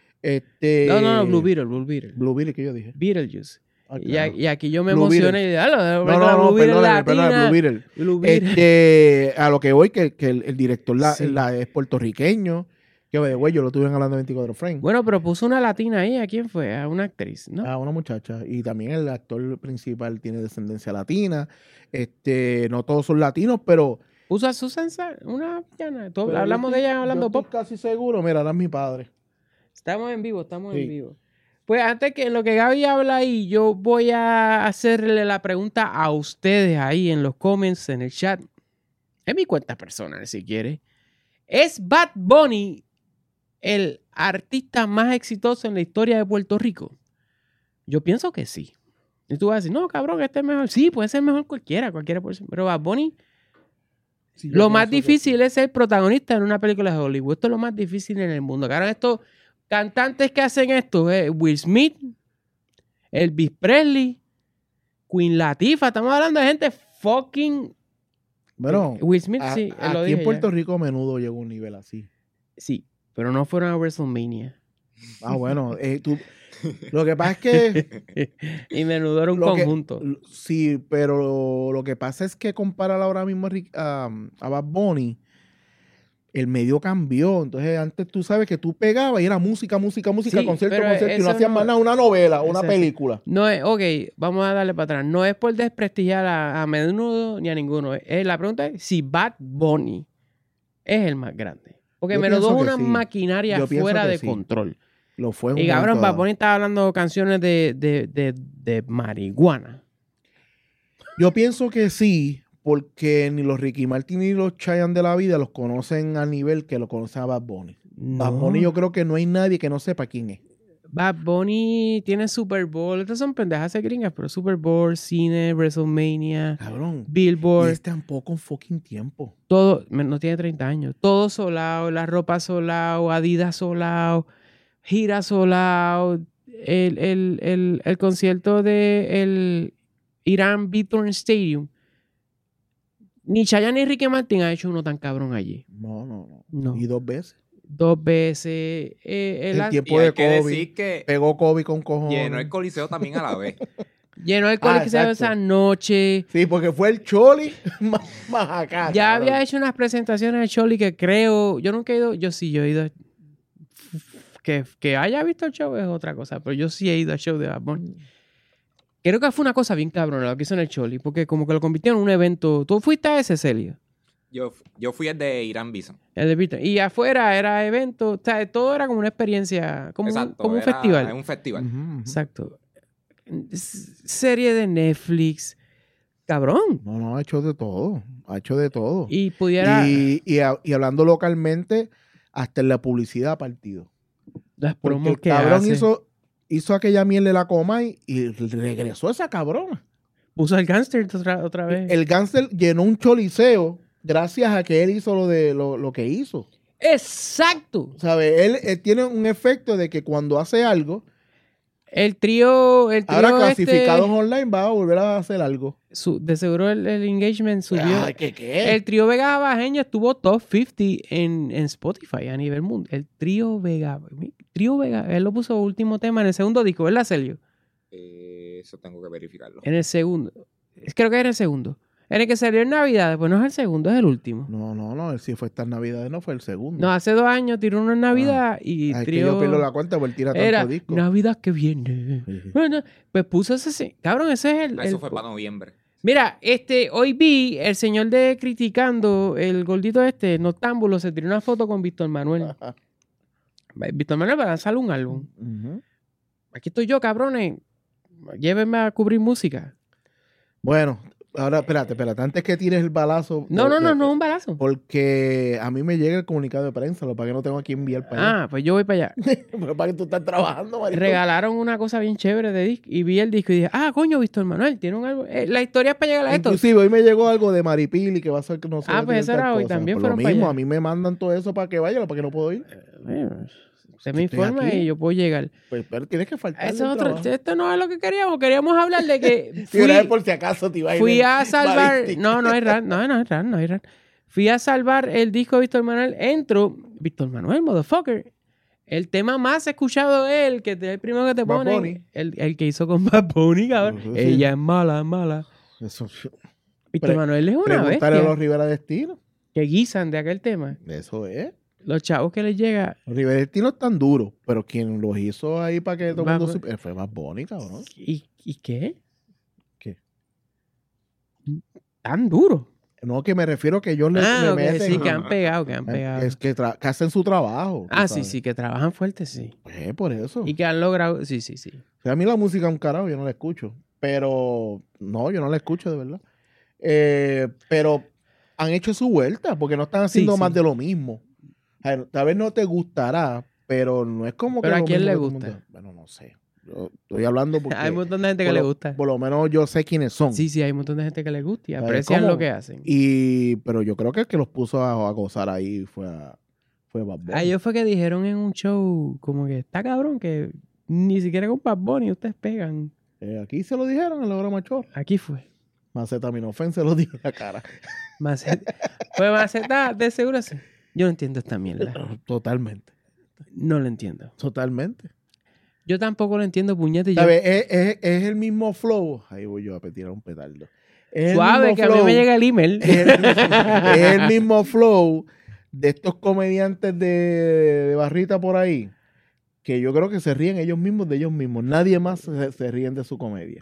B: No, Blue Beetle.
C: Blue Beetle, que yo dije.
B: Beetlejuice.
C: Ah,
B: Y,
C: claro.
B: y aquí yo me
C: Blue
B: emocioné y dije,
C: No,
B: Blue Beetle
C: perdóname,
B: latina.
C: Blue Beetle.
B: Blue Beetle.
C: A lo que voy, que el director
B: Sí.
C: es puertorriqueño. Que, güey, yo lo tuve en hablando 24 frames.
B: Bueno, pero puso una latina ahí. ¿A quién fue? A una actriz, ¿no?
C: A una muchacha. Y también el actor principal tiene descendencia latina. No todos son latinos, pero...
B: Puso a Susan una villana.
C: pero
B: Hablamos
C: yo
B: de
C: estoy-
B: ella hablando
C: yo
B: pop.
C: estoy casi seguro. Mira, ahora es mi padre.
B: Estamos en vivo.
C: Sí.
B: Pues antes que en lo que Gaby habla ahí, yo voy a hacerle la pregunta a ustedes ahí en los comments, en el chat. En mi cuenta personal, si quiere. ¿Es Bad Bunny el artista más exitoso en la historia de Puerto Rico? Yo pienso que sí. Y tú vas a decir, no, cabrón, este es mejor. Sí, puede ser mejor cualquiera puede ser. Pero Bad Bunny,
C: Sí, yo
B: lo más
C: pienso que
B: difícil
C: sí.
B: es ser protagonista en una película de Hollywood. Esto es lo más difícil en el mundo. Cabrón, estos cantantes que hacen esto, Will Smith, Elvis Presley, Queen Latifah, estamos hablando de gente fucking...
C: Bueno,
B: Will Smith, sí, lo
C: aquí
B: dije
C: en
B: ya.
C: Puerto Rico a menudo llega a un nivel así.
B: Sí, pero no fueron a WrestleMania.
C: Bueno, lo que pasa es que...
B: Y menudo era un
C: Lo que-
B: conjunto.
C: Sí, pero lo que pasa es que comparar ahora mismo a Bad Bunny, el medio cambió. Entonces, antes tú sabes que tú pegabas y era música,
B: Sí,
C: concierto,
B: pero
C: y no
B: eso
C: hacías
B: no-
C: más nada, una novela, una
B: Exacto.
C: película.
B: No es, ok, vamos a darle para atrás. No es por desprestigiar a Menudo ni a ninguno. La pregunta es si Bad Bunny es el más grande. Porque
C: Yo
B: Menudo es
C: pienso que
B: una
C: sí.
B: maquinaria
C: Yo pienso
B: fuera
C: que
B: de
C: sí.
B: control.
C: Lo fue en
B: Y
C: un
B: cabrón,
C: momento
B: Bad
C: dado.
B: Bunny estaba hablando canciones de marihuana.
C: Yo pienso que sí, porque ni los Ricky Martin ni los Chayanne de la vida los conocen al nivel que lo conoce a Bad Bunny. Bad Bunny yo creo que no hay nadie que no sepa quién es.
B: Bad Bunny tiene Super Bowl. Estas son pendejas de gringas, pero Super Bowl, cine, WrestleMania,
C: Cabrón.
B: Billboard.
C: Y es tampoco un fucking tiempo.
B: Todo, no tiene 30 años. Todo solado, la ropa solado, Adidas solado, gira solado, el concierto de el Irán Bithorn Stadium. Ni Chayanne ni Ricky Martin ha hecho uno tan cabrón allí.
C: No. Y 2 veces.
B: 2 veces.
C: El tiempo
D: Y hay
C: de
D: que
C: Kobe.
D: decir que
C: Pegó Kobe con cojones.
D: llenó el coliseo también a la vez.
B: Llenó el coliseo
C: exacto.
B: esa noche.
C: Sí, porque fue el Choli más acá.
B: Ya
C: cabrón.
B: había hecho unas presentaciones de Choli que creo... Yo nunca he ido... Yo he ido... Que haya visto el show es otra cosa, pero yo sí he ido al show de Bad Bunny. Creo que fue una cosa bien cabrona lo que hizo en el Choli, porque como que lo convirtieron en un evento... ¿Tú fuiste a ese, Celio?
D: Yo fui el de Irán Bison.
B: El de Peter. Y afuera era evento... O sea, todo era como una experiencia... Como,
D: Exacto,
B: como un
D: era
B: festival.
D: un festival.
C: Ujú.
B: Exacto. Serie de Netflix. Cabrón.
C: No, ha hecho de todo. Ha hecho de todo.
B: Y pudiera...
C: Y hablando localmente, hasta en la publicidad partido.
B: Las
C: Porque
B: promos
C: el
B: que
C: cabrón
B: hace.
C: hizo aquella mierda de la coma y regresó esa cabrona.
B: Puso el gangster otra vez.
C: El gánster llenó un choliseo gracias a que él hizo lo que hizo.
B: ¡Exacto!
C: ¿Sabe? Él tiene un efecto de que cuando hace algo,
B: El trío
C: ahora clasificados online va a volver a hacer algo.
B: de seguro el engagement subió.
C: Ay, ¿qué?
B: El trío Vega Bajeño estuvo top 50 en Spotify a nivel mundial. El trío Vega, él lo puso último tema en el segundo disco, ¿verdad, Celio?
D: Eso tengo que verificarlo.
B: En el segundo. Creo que era el segundo. En el que salió en Navidad, pues no es el segundo, es el último.
C: No, él sí fue estas navidades, no fue el segundo.
B: No, hace 2 años tiró uno en Navidad y
C: Ay, es
B: trío...
C: que yo pierdo la cuenta por tirar
B: Era
C: tanto disco.
B: Navidad que viene.
C: Sí.
B: Bueno, pues puso ese... sí. Cabrón, ese es el...
D: Eso fue para noviembre.
B: Mira, hoy vi el señor de criticando, el gordito Noctámbulo, se tiró una foto con Víctor Manuel. Víctor Manuel va a lanzar un álbum.
C: Ujú.
B: Aquí estoy yo, cabrones. Llévenme a cubrir música.
C: Bueno, ahora espérate. Antes que tires el balazo.
B: No, un balazo.
C: Porque a mí me llega el comunicado de prensa, lo para que no tengo aquí enviar para allá.
B: Ah, pues yo voy para allá.
C: Pero para que tú estás trabajando, maricón.
B: Regalaron una cosa bien chévere de disco y vi el disco y dije, coño, Víctor Manuel, tiene un álbum. La historia es para llegar a esto.
C: Inclusive hoy me llegó algo de Maripili que va a ser que no sé.
B: Pues eso era hoy, también
C: Por
B: fueron
C: lo
B: para
C: mismo,
B: allá.
C: a mí me mandan todo eso para que vaya, para que no puedo ir.
B: Se me
C: Estoy
B: informa
C: aquí.
B: y yo puedo llegar.
C: Pues, pero tienes que faltar.
B: Eso es otro, esto no es lo que queríamos. Queríamos hablar de que
C: Si una vez por si acaso te iba a ir
B: fui
C: en
B: a salvar.
C: balística.
B: No hay rap. No hay rap. Fui a salvar el disco de Víctor Manuel. Entro. Víctor Manuel, motherfucker. El tema más escuchado de él, que es el primero que te
C: Bad
B: ponen.
C: Bunny.
B: El que hizo con Bad Bunny, cabrón.
C: Sí.
B: Ella es mala.
C: Eso,
B: Víctor Manuel es una
C: preguntarle a
B: bestia.
C: los Rivera Destino.
B: Que guisan de aquel tema.
C: Eso es.
B: Los chavos que les llega.
C: Los Rivera Destino están duros, pero quien los hizo ahí para que todo el mundo
B: Bad
C: supiera fue Bad Bunny, cabrón.
B: ¿Y qué?
C: ¿Qué?
B: Tan duro.
C: No, que me refiero que ellos le
B: Ok,
C: meten.
B: sí, que han pegado.
C: Es que hacen su trabajo. tú
B: Sí,
C: sabes.
B: sí, que trabajan fuerte, sí.
C: Pues por eso.
B: Y que han logrado, sí.
C: O sea, a mí la música es un carajo, yo no la escucho. Pero, no, yo no la escucho de verdad. Pero han hecho su vuelta, porque no están haciendo
B: Sí.
C: más de lo mismo. O sea, tal vez no te gustará, pero no es como
B: ¿Pero
C: que
B: a
C: lo
B: quién
C: mismo
B: le
C: que todo el
B: gusta?
C: mundo- Bueno, no sé. Yo estoy hablando porque
B: Hay un montón de gente que
C: por
B: le
C: lo-
B: gusta.
C: Por lo menos yo sé quiénes son.
B: Sí, hay un montón de gente que le gusta y
C: ¿Sabes
B: aprecian
C: cómo?
B: lo que hacen.
C: Pero yo creo que el que los puso a gozar ahí fue Bad Bunny.
B: A ellos fue que dijeron en un show como que está cabrón que ni siquiera con Bad Bunny ustedes pegan.
C: Aquí se lo dijeron en la hora mayor.
B: Aquí fue.
C: Macetaminofen se lo dijo en la cara.
B: Fue Maceta, de seguro sí. Yo no entiendo esta mierda.
C: Totalmente.
B: No lo entiendo.
C: Totalmente.
B: Yo tampoco lo entiendo, puñete.
C: ¿Sabes? Es el mismo flow. Ahí voy yo a tirar un petardo. Es el
B: Suave,
C: mismo
B: que a mí
C: flow.
B: me llega el email.
C: Es el mismo flow de estos comediantes de barrita por ahí, que yo creo que se ríen ellos mismos de ellos mismos. Nadie más se ríen de su comedia.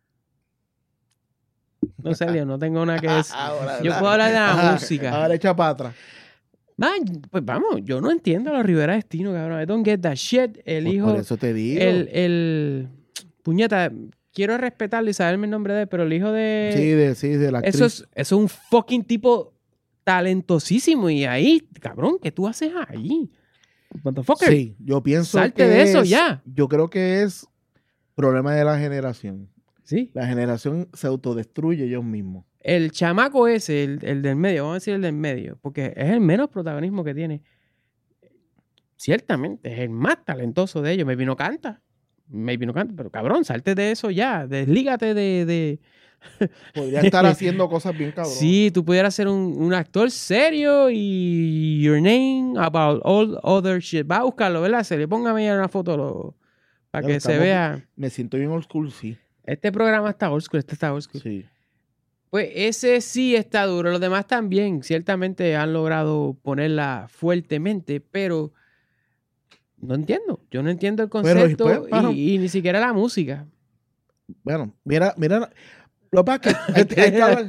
B: No sé, yo no tengo nada que decir.
C: Ahora,
B: Yo puedo hablar de la
C: Ajá,
B: música.
C: Ahora echa para atrás.
B: Man, pues vamos, yo no entiendo a los Rivera Destino, cabrón. I don't get that shit. El
C: Pues
B: hijo,
C: por eso te digo.
B: el puñeta, quiero respetarlo y saberme el nombre de él, pero el hijo de...
C: Sí, de la actriz.
B: Eso es un fucking tipo talentosísimo. Y ahí, cabrón, ¿qué tú haces ahí? Motherfucker.
C: Sí, yo pienso
B: Salte
C: que
B: de eso
C: es-
B: ya.
C: Yo creo que es problema de la generación.
B: Sí.
C: La generación se autodestruye ellos mismos.
B: El chamaco ese, el del medio, vamos a decir el del medio, porque es el menos protagonismo que tiene. Ciertamente, es el más talentoso de ellos. Maybe no canta, pero cabrón, salte de eso ya. Deslígate de...
C: Podría estar haciendo cosas bien cabrón.
B: Sí, tú pudieras ser un actor serio y your name about all other shit. Va a buscarlo, ¿verdad? Se le ponga a mirar una foto para
C: Ya
B: que
C: lo
B: se
C: estamos-
B: vea.
C: Me siento bien old school, sí.
B: Este programa está old school, este está old school.
C: Sí.
B: Pues ese sí está duro. Los demás también, ciertamente han logrado ponerla fuertemente, pero no entiendo. Yo no entiendo el
C: Pero
B: concepto
C: después, mano,
B: y ni siquiera la música.
C: Bueno, mira. Lo que pasa es que hay que hablar.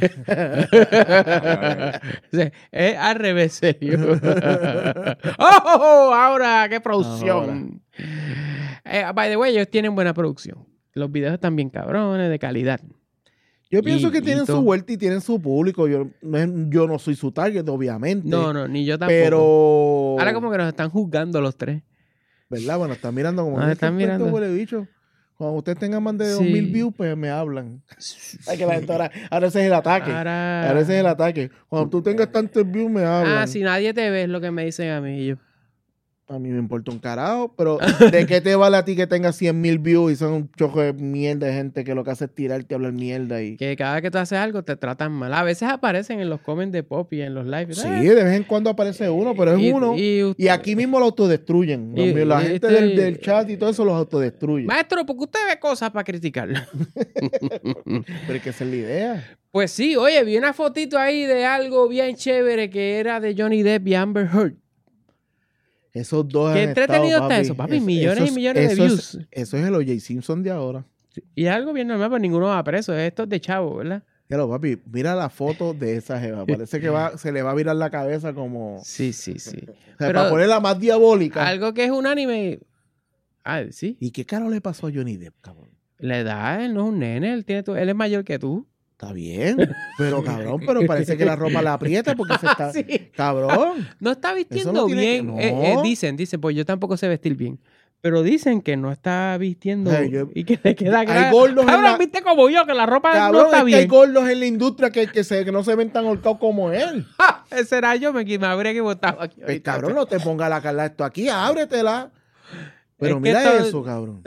B: O sea, es al revés, serio. ¡Oh! Ahora, qué producción. By the way, ellos tienen buena producción. Los videos están bien cabrones, de calidad.
C: Yo pienso que
B: y
C: tienen
B: todo.
C: su vuelta y tienen su público. Yo no soy su target, obviamente.
B: No, ni yo tampoco.
C: Pero.
B: Ahora como que nos están juzgando los tres.
C: ¿Verdad? Bueno, están mirando como.
B: Nos
C: "Este
B: están
C: puesto
B: mirando".
C: huele bicho. Cuando ustedes tengan más de
B: Sí.
C: 2,000 views, pues me hablan. Ay, que la gente ahora ese es el ataque.
B: Ahora...
C: Ahora ese es el ataque. Cuando tú tengas tantos views, me hablan.
B: si nadie te ve es lo que me dicen a mí. Y yo,
C: A mí me importa un carajo, pero ¿de qué te vale a ti que tengas 100,000 views y son un chojo de mierda de gente que lo que hace es tirarte a hablar mierda? Y...
B: que cada vez que tú haces algo te tratan mal. A veces aparecen en los comments de Pop y en los lives.
C: Sí, de vez en cuando aparece uno, pero es uno. Y aquí mismo lo autodestruyen. La gente del chat y todo eso los autodestruye.
B: Maestro, porque usted ve cosas para criticar.
C: Pero es que esa es la idea.
B: Pues sí, oye, vi una fotito ahí de algo bien chévere que era de Johnny Depp y Amber Heard.
C: Esos dos
B: Qué
C: han
B: entretenido
C: estado,
B: está eso, papi. Millones y millones de
C: eso
B: views.
C: Eso es el O.J. Simpson de ahora.
B: Y es algo bien normal, pero ninguno va preso. Esto es de chavo, ¿verdad?
C: Claro, papi, mira la foto de esa jeva. Parece que se le va a virar la cabeza como...
B: Sí.
C: O sea,
B: Pero-
C: para ponerla más diabólica.
B: Algo que es unánime. Ah, sí.
C: ¿Y qué caro le pasó a Johnny Depp, cabrón?
B: La edad, él no es un nene, él es mayor que tú.
C: Está bien, pero cabrón, pero parece que la ropa la aprieta porque se está...
B: Sí.
C: Cabrón.
B: No está vistiendo
C: no tiene
B: bien.
C: que- no.
B: Dicen, pues yo tampoco sé vestir bien. Pero dicen que no está vistiendo
C: Ay, yo-
B: y que le queda
C: Hay gordos en
B: Cabrón,
C: la-
B: viste como yo, que la ropa
C: Cabrón,
B: no está
C: es que hay
B: bien.
C: gordos en la industria que no se ven tan holcados como él.
B: ¡Ja! Ese era yo, me habría equivocado aquí.
C: Pues,
B: ahorita.
C: cabrón, no te ponga la carla esto aquí, ábretela. Pero
B: Es que
C: mira
B: esto-
C: eso, cabrón.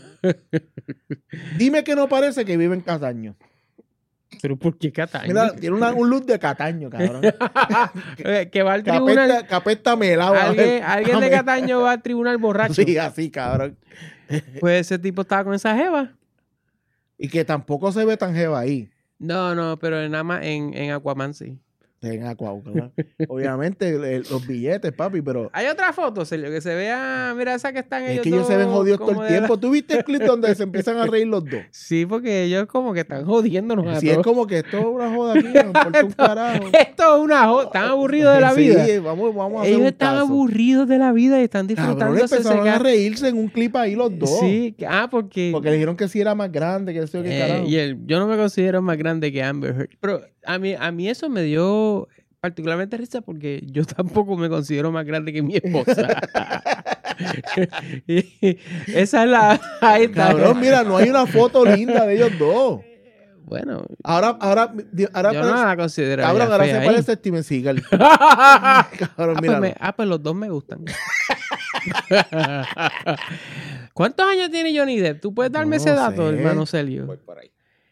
C: Dime que no parece que vive en Cataño.
B: Pero ¿por qué Cataño?
C: Mira, tiene un look de Cataño, cabrón.
B: Que va al tribunal.
C: Que apesta melado.
B: Alguien de Cataño va al tribunal borracho.
C: Sí, así, cabrón.
B: Pues ese tipo estaba con esa jeva.
C: Y que tampoco se ve tan jeva ahí.
B: No, pero nada más en Aquaman sí.
C: En Aquau, ¿verdad? Obviamente, los billetes, papi, pero...
B: Hay otra foto, Celio, que se vea, mira esa que están
C: Es
B: ellos
C: que ellos se
B: dos
C: ven jodidos todo
B: como
C: el
B: de
C: tiempo. ¿Tú viste el clip donde se empiezan a reír los dos?
B: Sí, porque ellos como que están jodiéndonos a
C: Si es
B: todos.
C: como que esto es una joda aquí, me importa un carajo.
B: Esto es una joda, están aburridos de la vida.
C: Sí, vamos a hacer
B: Ellos
C: un
B: están
C: caso.
B: aburridos de la vida y están
C: Cabrón,
B: disfrutándose ese
C: empezaron a
B: gato.
C: reírse en un clip ahí los dos.
B: Sí, porque
C: Porque le dijeron que sí era más grande, que eso, que carajo.
B: yo no me considero más grande que Amber Heard. Pero a mí eso me dio particularmente risa porque yo tampoco me considero más grande que mi esposa. Y esa es la... Ahí está.
C: Cabrón, mira, no hay una foto linda de ellos dos.
B: Bueno,
C: Ahora
B: yo no la considero
C: cabrón,
B: ya
C: ahora
B: fea
C: se
B: ahí.
C: parece a Steven Seagal. Cabrón, mira.
B: Pues los dos me gustan. ¿Cuántos años tiene Johnny Depp? ¿Tú puedes darme
C: No
B: ese dato,
C: sé.
B: hermano Celio?
D: Voy por ahí.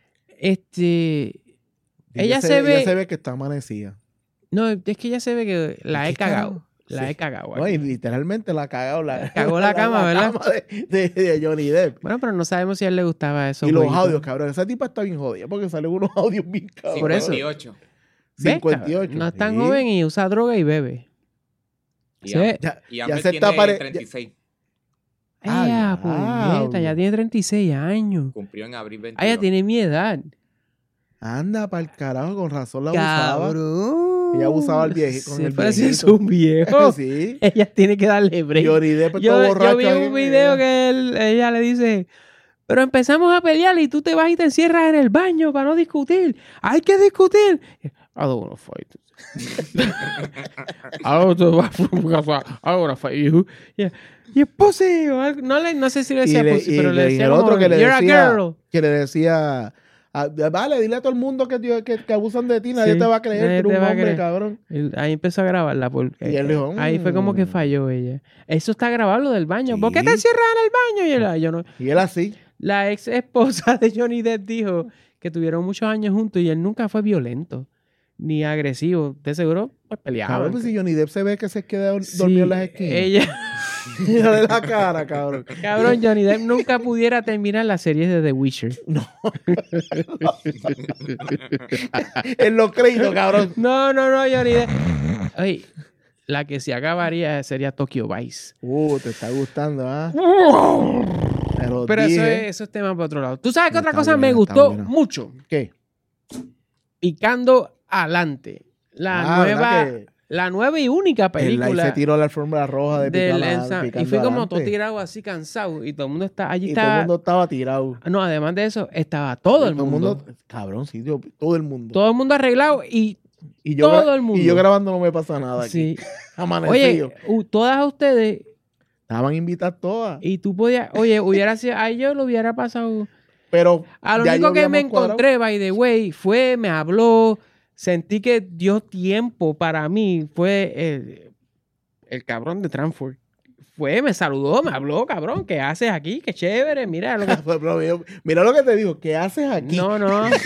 B: Ella se ve...
C: Ella se ve que está amanecida.
B: No, es que ella se ve que la he
C: ¿Qué carajo?
B: cagado. La
C: Sí.
B: he cagado.
C: No, y literalmente la ha cagado.
B: Cagó la cama, ¿verdad?
C: cama de Johnny Depp.
B: Bueno, pero no sabemos si a él le gustaba eso.
C: Y los audios, cabrón. Esa tipa está bien jodida porque salen unos audios bien cabrones.
B: Por eso.
D: 58.
C: 58.
B: No es tan
C: sí.
B: joven y usa droga y bebe.
D: Y,
B: Sí.
C: Ya,
D: y
C: ya
D: Amber
C: se está
D: tiene
C: pare-
D: 36.
C: Ah,
B: Puñeta, ya
C: diablo.
B: tiene 36 años.
D: Cumplió en abril 22.
B: Ah, ya tiene mi edad.
C: Anda para el carajo, con razón la abusaba.
B: Cabrón.
C: Ella abusaba al viejo, con
B: Sí,
C: el
B: pero si es
C: viejito.
B: un viejo.
C: Sí.
B: Ella tiene que darle break.
C: Johnny Depp está
B: Yo
C: borracho.
B: vi
C: ahí,
B: un video que ella le dice, Pero empezamos a pelear y tú te vas y te encierras en el baño para no discutir. Hay que discutir. I don't want to fight. I don't want to fight you. Yeah. Y pussy. No sé si le decía pussy, pero le decía
C: el otro que le
B: you're
C: decía,
B: a girl.
C: que le decía, vale, dile a todo el mundo que abusan de ti, nadie
B: Sí,
C: te va a creer,
B: nadie
C: tú
B: te
C: eres
B: va
C: un
B: a
C: hombre,
B: creer.
C: cabrón.
B: Ahí empezó a grabarla porque
C: Y él dijo,
B: ahí fue como que falló ella. Eso está grabado lo del baño. ¿Por qué te
C: Sí.
B: encierras en el baño? Yo no.
C: Y él así.
B: La ex esposa de Johnny Depp dijo que tuvieron muchos años juntos y él nunca fue violento ni agresivo. De seguro, pues peleaban.
C: Cabrón, pues si Johnny Depp se ve que se queda
B: Sí,
C: dormido en las esquinas.
B: ella,
C: Mírale la cara, cabrón.
B: cabrón, Johnny Depp nunca pudiera terminar la serie de The Witcher.
C: En los créditos, cabrón.
B: No, Johnny Depp. Oye, la que se acabaría sería Tokyo Vice.
C: Te está gustando, ¿ah?
B: Pero eso es tema para otro lado. ¿Tú sabes qué otra
C: Está
B: cosa
C: buena,
B: me
C: está
B: gustó
C: buena.
B: mucho?
C: ¿Qué?
B: Picando adelante.
C: ¿verdad
B: La nueva y única
C: que él ahí
B: película
C: se tiró la alfombra roja de
B: del
C: Picando
B: Ensa- y
C: Picando
B: fui como
C: Adelante.
B: todo tirado así cansado y todo el mundo está allí
C: Y todo el
B: estaba
C: mundo estaba tirado.
B: no, además de eso estaba todo el mundo
C: Cabrón, sí, todo el mundo.
B: todo el mundo arreglado y
C: Y yo,
B: todo el mundo.
C: Y yo grabando no me pasa nada aquí.
B: sí.
C: Amanecido.
B: Oye, todas ustedes
C: Estaban invitadas todas.
B: y tú podías, hubiera sido, a yo lo hubiera pasado.
C: Pero
B: A lo
C: ya
B: único
C: yo
B: que me
C: habíamos cuadrado.
B: encontré, by the way, fue, me habló, sentí que dio tiempo para mí, fue el cabrón de Transform. Me saludó, me habló, cabrón, ¿qué haces aquí? Qué chévere, mira lo que...
C: Pero mira lo que te digo, ¿qué haces aquí?
B: No.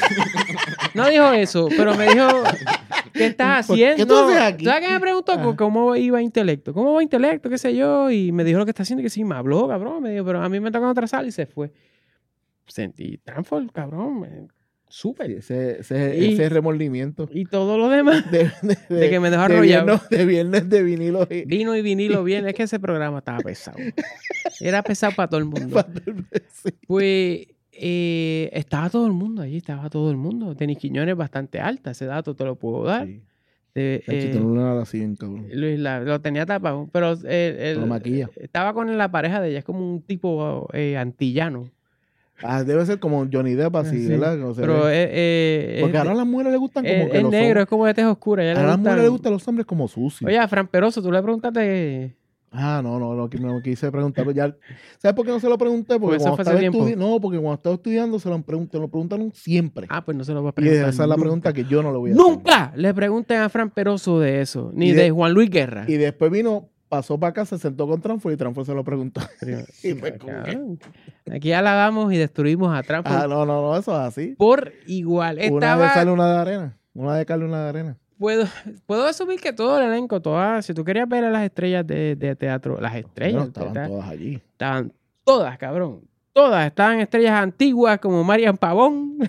B: No dijo eso, pero me dijo, ¿qué estás
C: ¿Por
B: haciendo?
C: qué tú haces aquí?
B: ¿Sabes qué me preguntó?
C: Ah.
B: ¿Cómo iba intelecto? ¿Cómo va intelecto? ¿Qué sé yo? Y me dijo lo que está haciendo, que sí, me habló, cabrón. Me dijo, pero a mí me tocó otra sala y se fue. Sentí Transform, cabrón, súper.
C: Sí, ese remordimiento.
B: Y todo lo demás. De que me dejó
C: de
B: arrollado.
C: De viernes de vinilo.
B: Vino y vinilo bien. Es que ese programa estaba pesado. Era pesado para todo el mundo.
C: Sí.
B: Pues estaba todo el mundo allí, estaba todo el mundo. Denis Quiñones bastante alta, ese dato te lo puedo dar.
C: Sí.
B: De,
C: Chachito, no nada así, bien cabrón.
B: Luis lo tenía tapado, pero
C: Lo maquilla.
B: estaba con la pareja de ella, es como un tipo antillano.
C: Debe ser como Johnny Depp así,
B: Sí,
C: ¿verdad? No se
B: pero
C: ve. Porque ahora a las mujeres les gustan como que
B: es
C: los
B: negro,
C: hombres.
B: es como de tez oscura.
C: A las mujeres les gustan los hombres como sucios.
B: Oye, a Fran Peroso, tú le preguntaste.
C: No quise preguntarlo ya. ¿Sabes por qué no se lo pregunté? Porque
B: Pues eso
C: cuando
B: fue hace
C: estaba
B: tiempo.
C: No, porque cuando estaba estudiando se lo preguntaron siempre.
B: Ah, pues no se lo va a
C: Y
B: preguntar.
C: esa es la
B: nunca.
C: pregunta que yo no le voy a hacer.
B: Nunca le pregunten a Fran Peroso de eso, ni
C: Y
B: de
C: de-
B: Juan Luis Guerra.
C: Y después pasó para acá, se sentó con Transfor y Transfor se lo preguntó. Y pues, como que-
B: Cabrón. Aquí alabamos y destruimos a Trump
C: no, eso es así.
B: por igual.
C: Una de sal, una de arena. Una de cal, una de arena.
B: Puedo asumir que todo el elenco, si tú querías ver a las estrellas de teatro, las estrellas
C: Bueno, estaban todas allí.
B: estaban todas, cabrón. Todas estaban estrellas antiguas como Marian Pavón.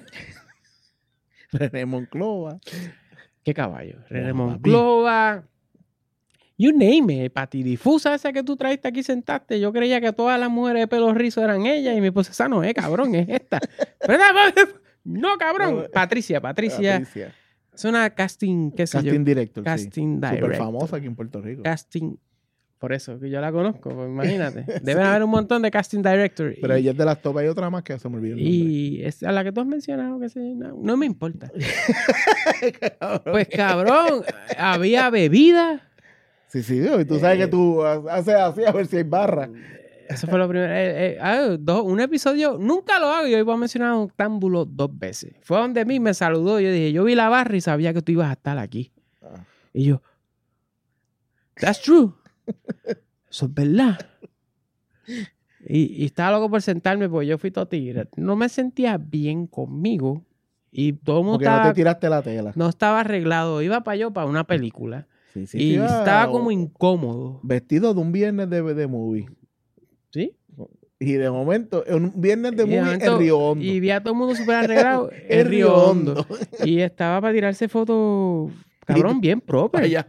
C: René Monclova.
B: ¿Qué caballo? René
C: papi.
B: Monclova. You name it. Pati Difusa, esa que tú traiste aquí sentaste. Yo creía que todas las mujeres de pelo rizo eran ellas y mi esposa, esa no es, cabrón, es esta. No, cabrón. Patricia. Es una casting, qué sé yo.
C: Casting director.
B: Casting
C: sí. Súper
B: director.
C: famosa aquí en Puerto Rico.
B: Casting. Por eso, que yo la conozco, pues, imagínate. Deben haber un montón de casting director.
C: Pero ella es de las top, hay otra más que se me olvidó el nombre.
B: Y es a la que tú has mencionado, que no me importa. Pues cabrón, había bebida.
C: Sí, y tú sabes que tú haces así a ver si hay barra.
B: Eso fue lo primero. Un episodio, nunca lo hago. Yo iba a mencionar un octámbulo 2 veces. Fue donde mí me saludó. Yo dije, yo vi la barra y sabía que tú ibas a estar aquí.
C: Ah.
B: Y yo, that's true. Eso es verdad. Y estaba loco por sentarme porque yo fui todo tigre. No me sentía bien conmigo. Y todo el mundo
C: Porque no
B: estaba,
C: te tiraste la tela.
B: no estaba arreglado. Iba para una película.
C: Sí,
B: Y
C: iba
B: estaba como incómodo.
C: vestido de un viernes de movie.
B: ¿Sí?
C: Y de momento, un viernes de
B: Y de
C: movie
B: momento-
C: en Río Hondo.
B: Y vi a todo el mundo súper arreglado en
C: En
B: Río
C: Río
B: Hondo.
C: Hondo.
B: Y estaba para tirarse fotos, cabrón, bien proper.
C: Allá.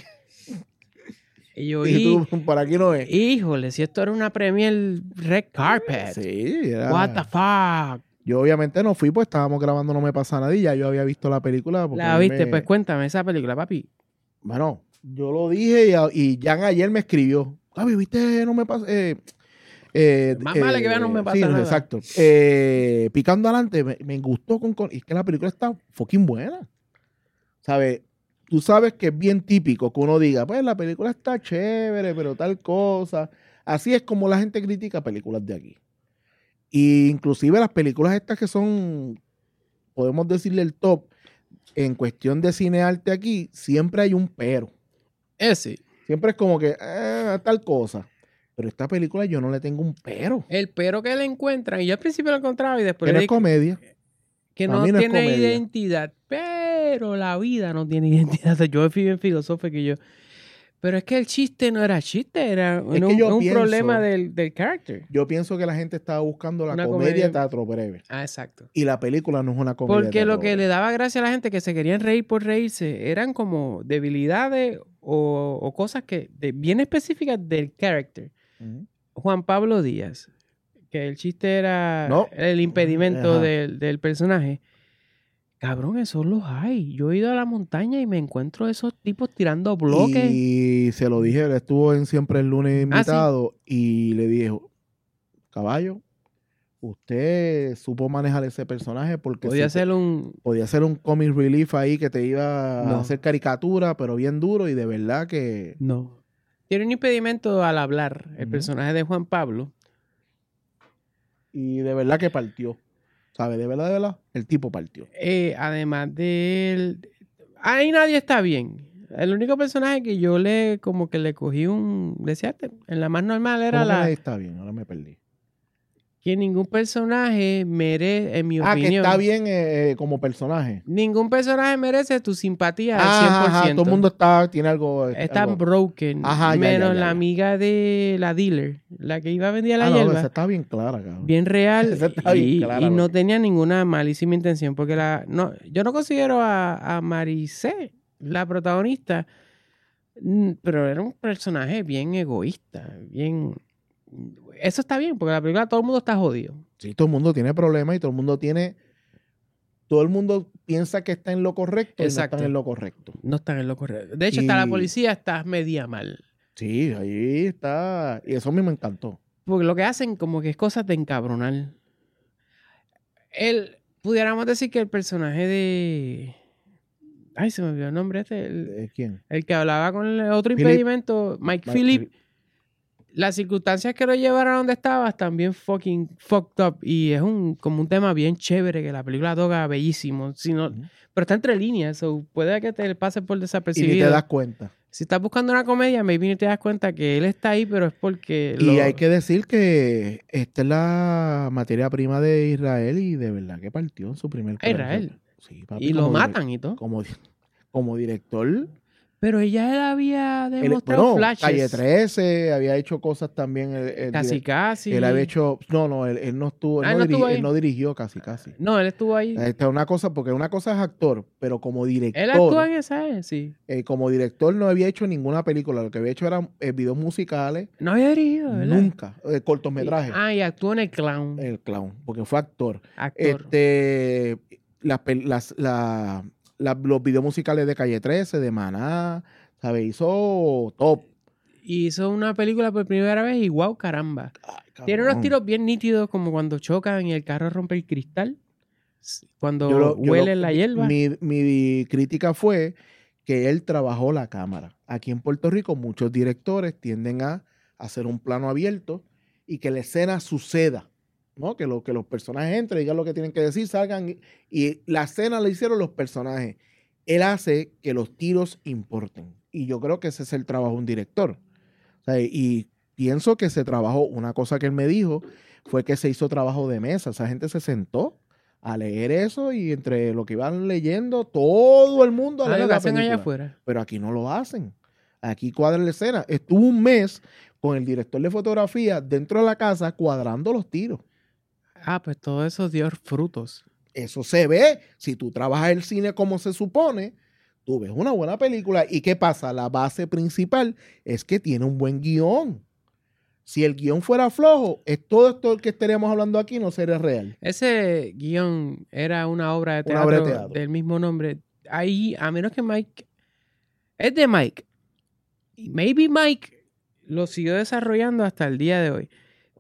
B: Y yo,
C: Y tú, por aquí no es.
B: híjole, si esto era una premier red carpet.
C: Sí, era.
B: What the fuck.
C: Yo obviamente no fui, pues estábamos grabando No Me Pasa Nada y ya yo había visto la película. porque
B: ¿La
C: a mí
B: viste?
C: me-
B: Pues cuéntame esa película, papi.
C: Bueno, yo lo dije y Jan ayer me escribió. Gaby, ¿viste? No me pasa.
B: Más vale que vean, no me pasa
C: sí,
B: nada.
C: Exacto. Picando adelante, me gustó y es que la película está fucking buena. ¿Sabes? Tú sabes que es bien típico que uno diga, pues la película está chévere, pero tal cosa. Así es como la gente critica películas de aquí. Y inclusive las películas estas que son, podemos decirle el top, en cuestión de cinearte aquí, siempre hay un pero.
B: Ese.
C: Siempre es como que, tal cosa. Pero esta película yo no le tengo un pero.
B: El pero que le encuentran, y yo al principio lo encontraba y después
C: Que
B: le
C: no es
B: dije
C: comedia.
B: que
C: Para
B: no
C: mí no es
B: tiene
C: comedia.
B: identidad, pero la vida no tiene identidad. Yo fui bien filosófico y yo. Pero es que el chiste no era chiste, era
C: que yo
B: un
C: pienso-
B: problema del character.
C: Yo pienso que la gente estaba buscando la
B: Una
C: comedia
B: comedia.
C: teatro breve.
B: Ah, exacto.
C: Y la película no es una comedia
B: Porque
C: teatro
B: lo que
C: breve.
B: le daba gracia a la gente que se querían reír por reírse eran como debilidades o cosas que bien específicas del character.
C: Ujú.
B: Juan Pablo Díaz, que el chiste era
C: No.
B: el impedimento
C: Ajá.
B: del personaje. Cabrón, esos los hay. Yo he ido a la montaña y me encuentro esos tipos tirando bloques.
C: Y se lo dije, él estuvo en Siempre el Lunes
B: Ah,
C: invitado y le dijo, caballo, usted supo manejar ese personaje porque
B: Podía
C: sí
B: ser un...
C: podía ser un comic relief ahí que te iba
B: No.
C: a hacer caricatura, pero bien duro y de verdad que...
B: No. Tiene un impedimento al hablar, el
C: Ujú.
B: personaje de Juan Pablo.
C: Y de verdad que partió. ¿Sabe? De verdad, el tipo partió.
B: Además de él... Ahí nadie está bien. El único personaje que yo como que le cogí decía, en la más normal era
C: ¿Cómo que
B: la...
C: nadie está bien? Ahora me perdí.
B: Que ningún personaje merece, en mi
C: Que
B: opinión...
C: está bien como personaje.
B: Ningún personaje merece tu simpatía al 100%.
C: Ajá, todo el mundo tiene algo...
B: Está
C: algo.
B: broken.
C: Ajá, ya,
B: menos
C: ya,
B: la
C: ya.
B: amiga de la dealer, la que iba a vender la
C: No,
B: hierba.
C: esa está bien clara, cabrón.
B: Bien real.
C: Esa está bien
B: y
C: clara,
B: no
C: porque-
B: tenía ninguna malísima intención. Porque yo no considero a Maricé, la protagonista, pero era un personaje bien egoísta. Bien. Eso está bien, porque la película todo el mundo está jodido.
C: Sí, todo el mundo tiene problemas y todo el mundo piensa que está en lo correcto y no
B: Exacto.
C: están en lo correcto.
B: No están en lo correcto. De hecho, hasta la
C: Y-
B: policía está media mal.
C: Sí, ahí está. Y eso a mí me encantó.
B: Porque lo que hacen como que es cosas de encabronar. Pudiéramos decir que el personaje de... Ay, se me olvidó el nombre
C: ¿Quién?
B: el que hablaba con el otro
C: Philip.
B: impedimento, Mike Phillip. Las circunstancias que lo llevaron a donde estaba están bien fucking fucked up. Y es como un tema bien chévere que la película toca bellísimo.
C: Ujú.
B: Pero está entre líneas. So puede que te pase por
C: Y
B: desapercibido.
C: ni te das cuenta.
B: Si estás buscando una comedia, maybe ni te das cuenta que él está ahí, pero es porque...
C: Y hay que decir que esta es la materia prima de Israel y de verdad que partió en su primer
B: Israel.
C: Sí, papi,
B: Y lo
C: como
B: matan y todo.
C: como director.
B: Pero ella él había demostrado flashes.
C: Calle 13 había hecho cosas también.
B: Casi.
C: Él había hecho. No, él no estuvo.
B: Ah, no estuvo ahí.
C: Él no dirigió casi.
B: No, él estuvo ahí.
C: Esta es una cosa, porque una cosa es actor, pero como director.
B: Él actúa en esa, sí.
C: Como director no había hecho ninguna película. Lo que había hecho eran videos musicales.
B: No había dirigido, ¿verdad?
C: Nunca. Cortometrajes.
B: Y actuó en El Clown.
C: El clown, porque fue actor.
B: Actor.
C: Los videos musicales de Calle 13, de Maná, ¿sabes? Hizo top.
B: Hizo una película por primera vez y wow, caramba.
C: Ay,
B: Tiene
C: cabrón.
B: unos tiros bien nítidos como cuando chocan y el carro rompe el cristal. Cuando
C: Yo
B: huele la hierba.
C: Mi crítica fue que él trabajó la cámara. Aquí en Puerto Rico muchos directores tienden a hacer un plano abierto y que la escena suceda, ¿no? Que los personajes entren, digan lo que tienen que decir, salgan y la escena la hicieron los personajes. Él hace que los tiros importen. Y yo creo que ese es el trabajo de un director. O sea, y pienso que se trabajó, una cosa que él me dijo fue que se hizo trabajo de mesa. Esa gente se sentó a leer eso y entre lo que iban leyendo, todo el mundo a leer
B: Lo que
C: la
B: hacen allá
C: película.
B: afuera.
C: Pero aquí no lo hacen. Aquí cuadran la escena. Estuvo un mes con el director de fotografía dentro de la casa cuadrando los tiros.
B: Pues todo eso dio frutos.
C: Eso se ve. Si tú trabajas el cine como se supone, tú ves una buena película. ¿Y qué pasa? La base principal es que tiene un buen guión. Si el guión fuera flojo, todo esto que estaríamos hablando aquí no sería real.
B: Ese guión era una obra de
C: Una obra de
B: teatro,
C: teatro.
B: del mismo nombre. Ahí, a menos que Mike... Es de Mike. Y maybe Mike lo siguió desarrollando hasta el día de hoy.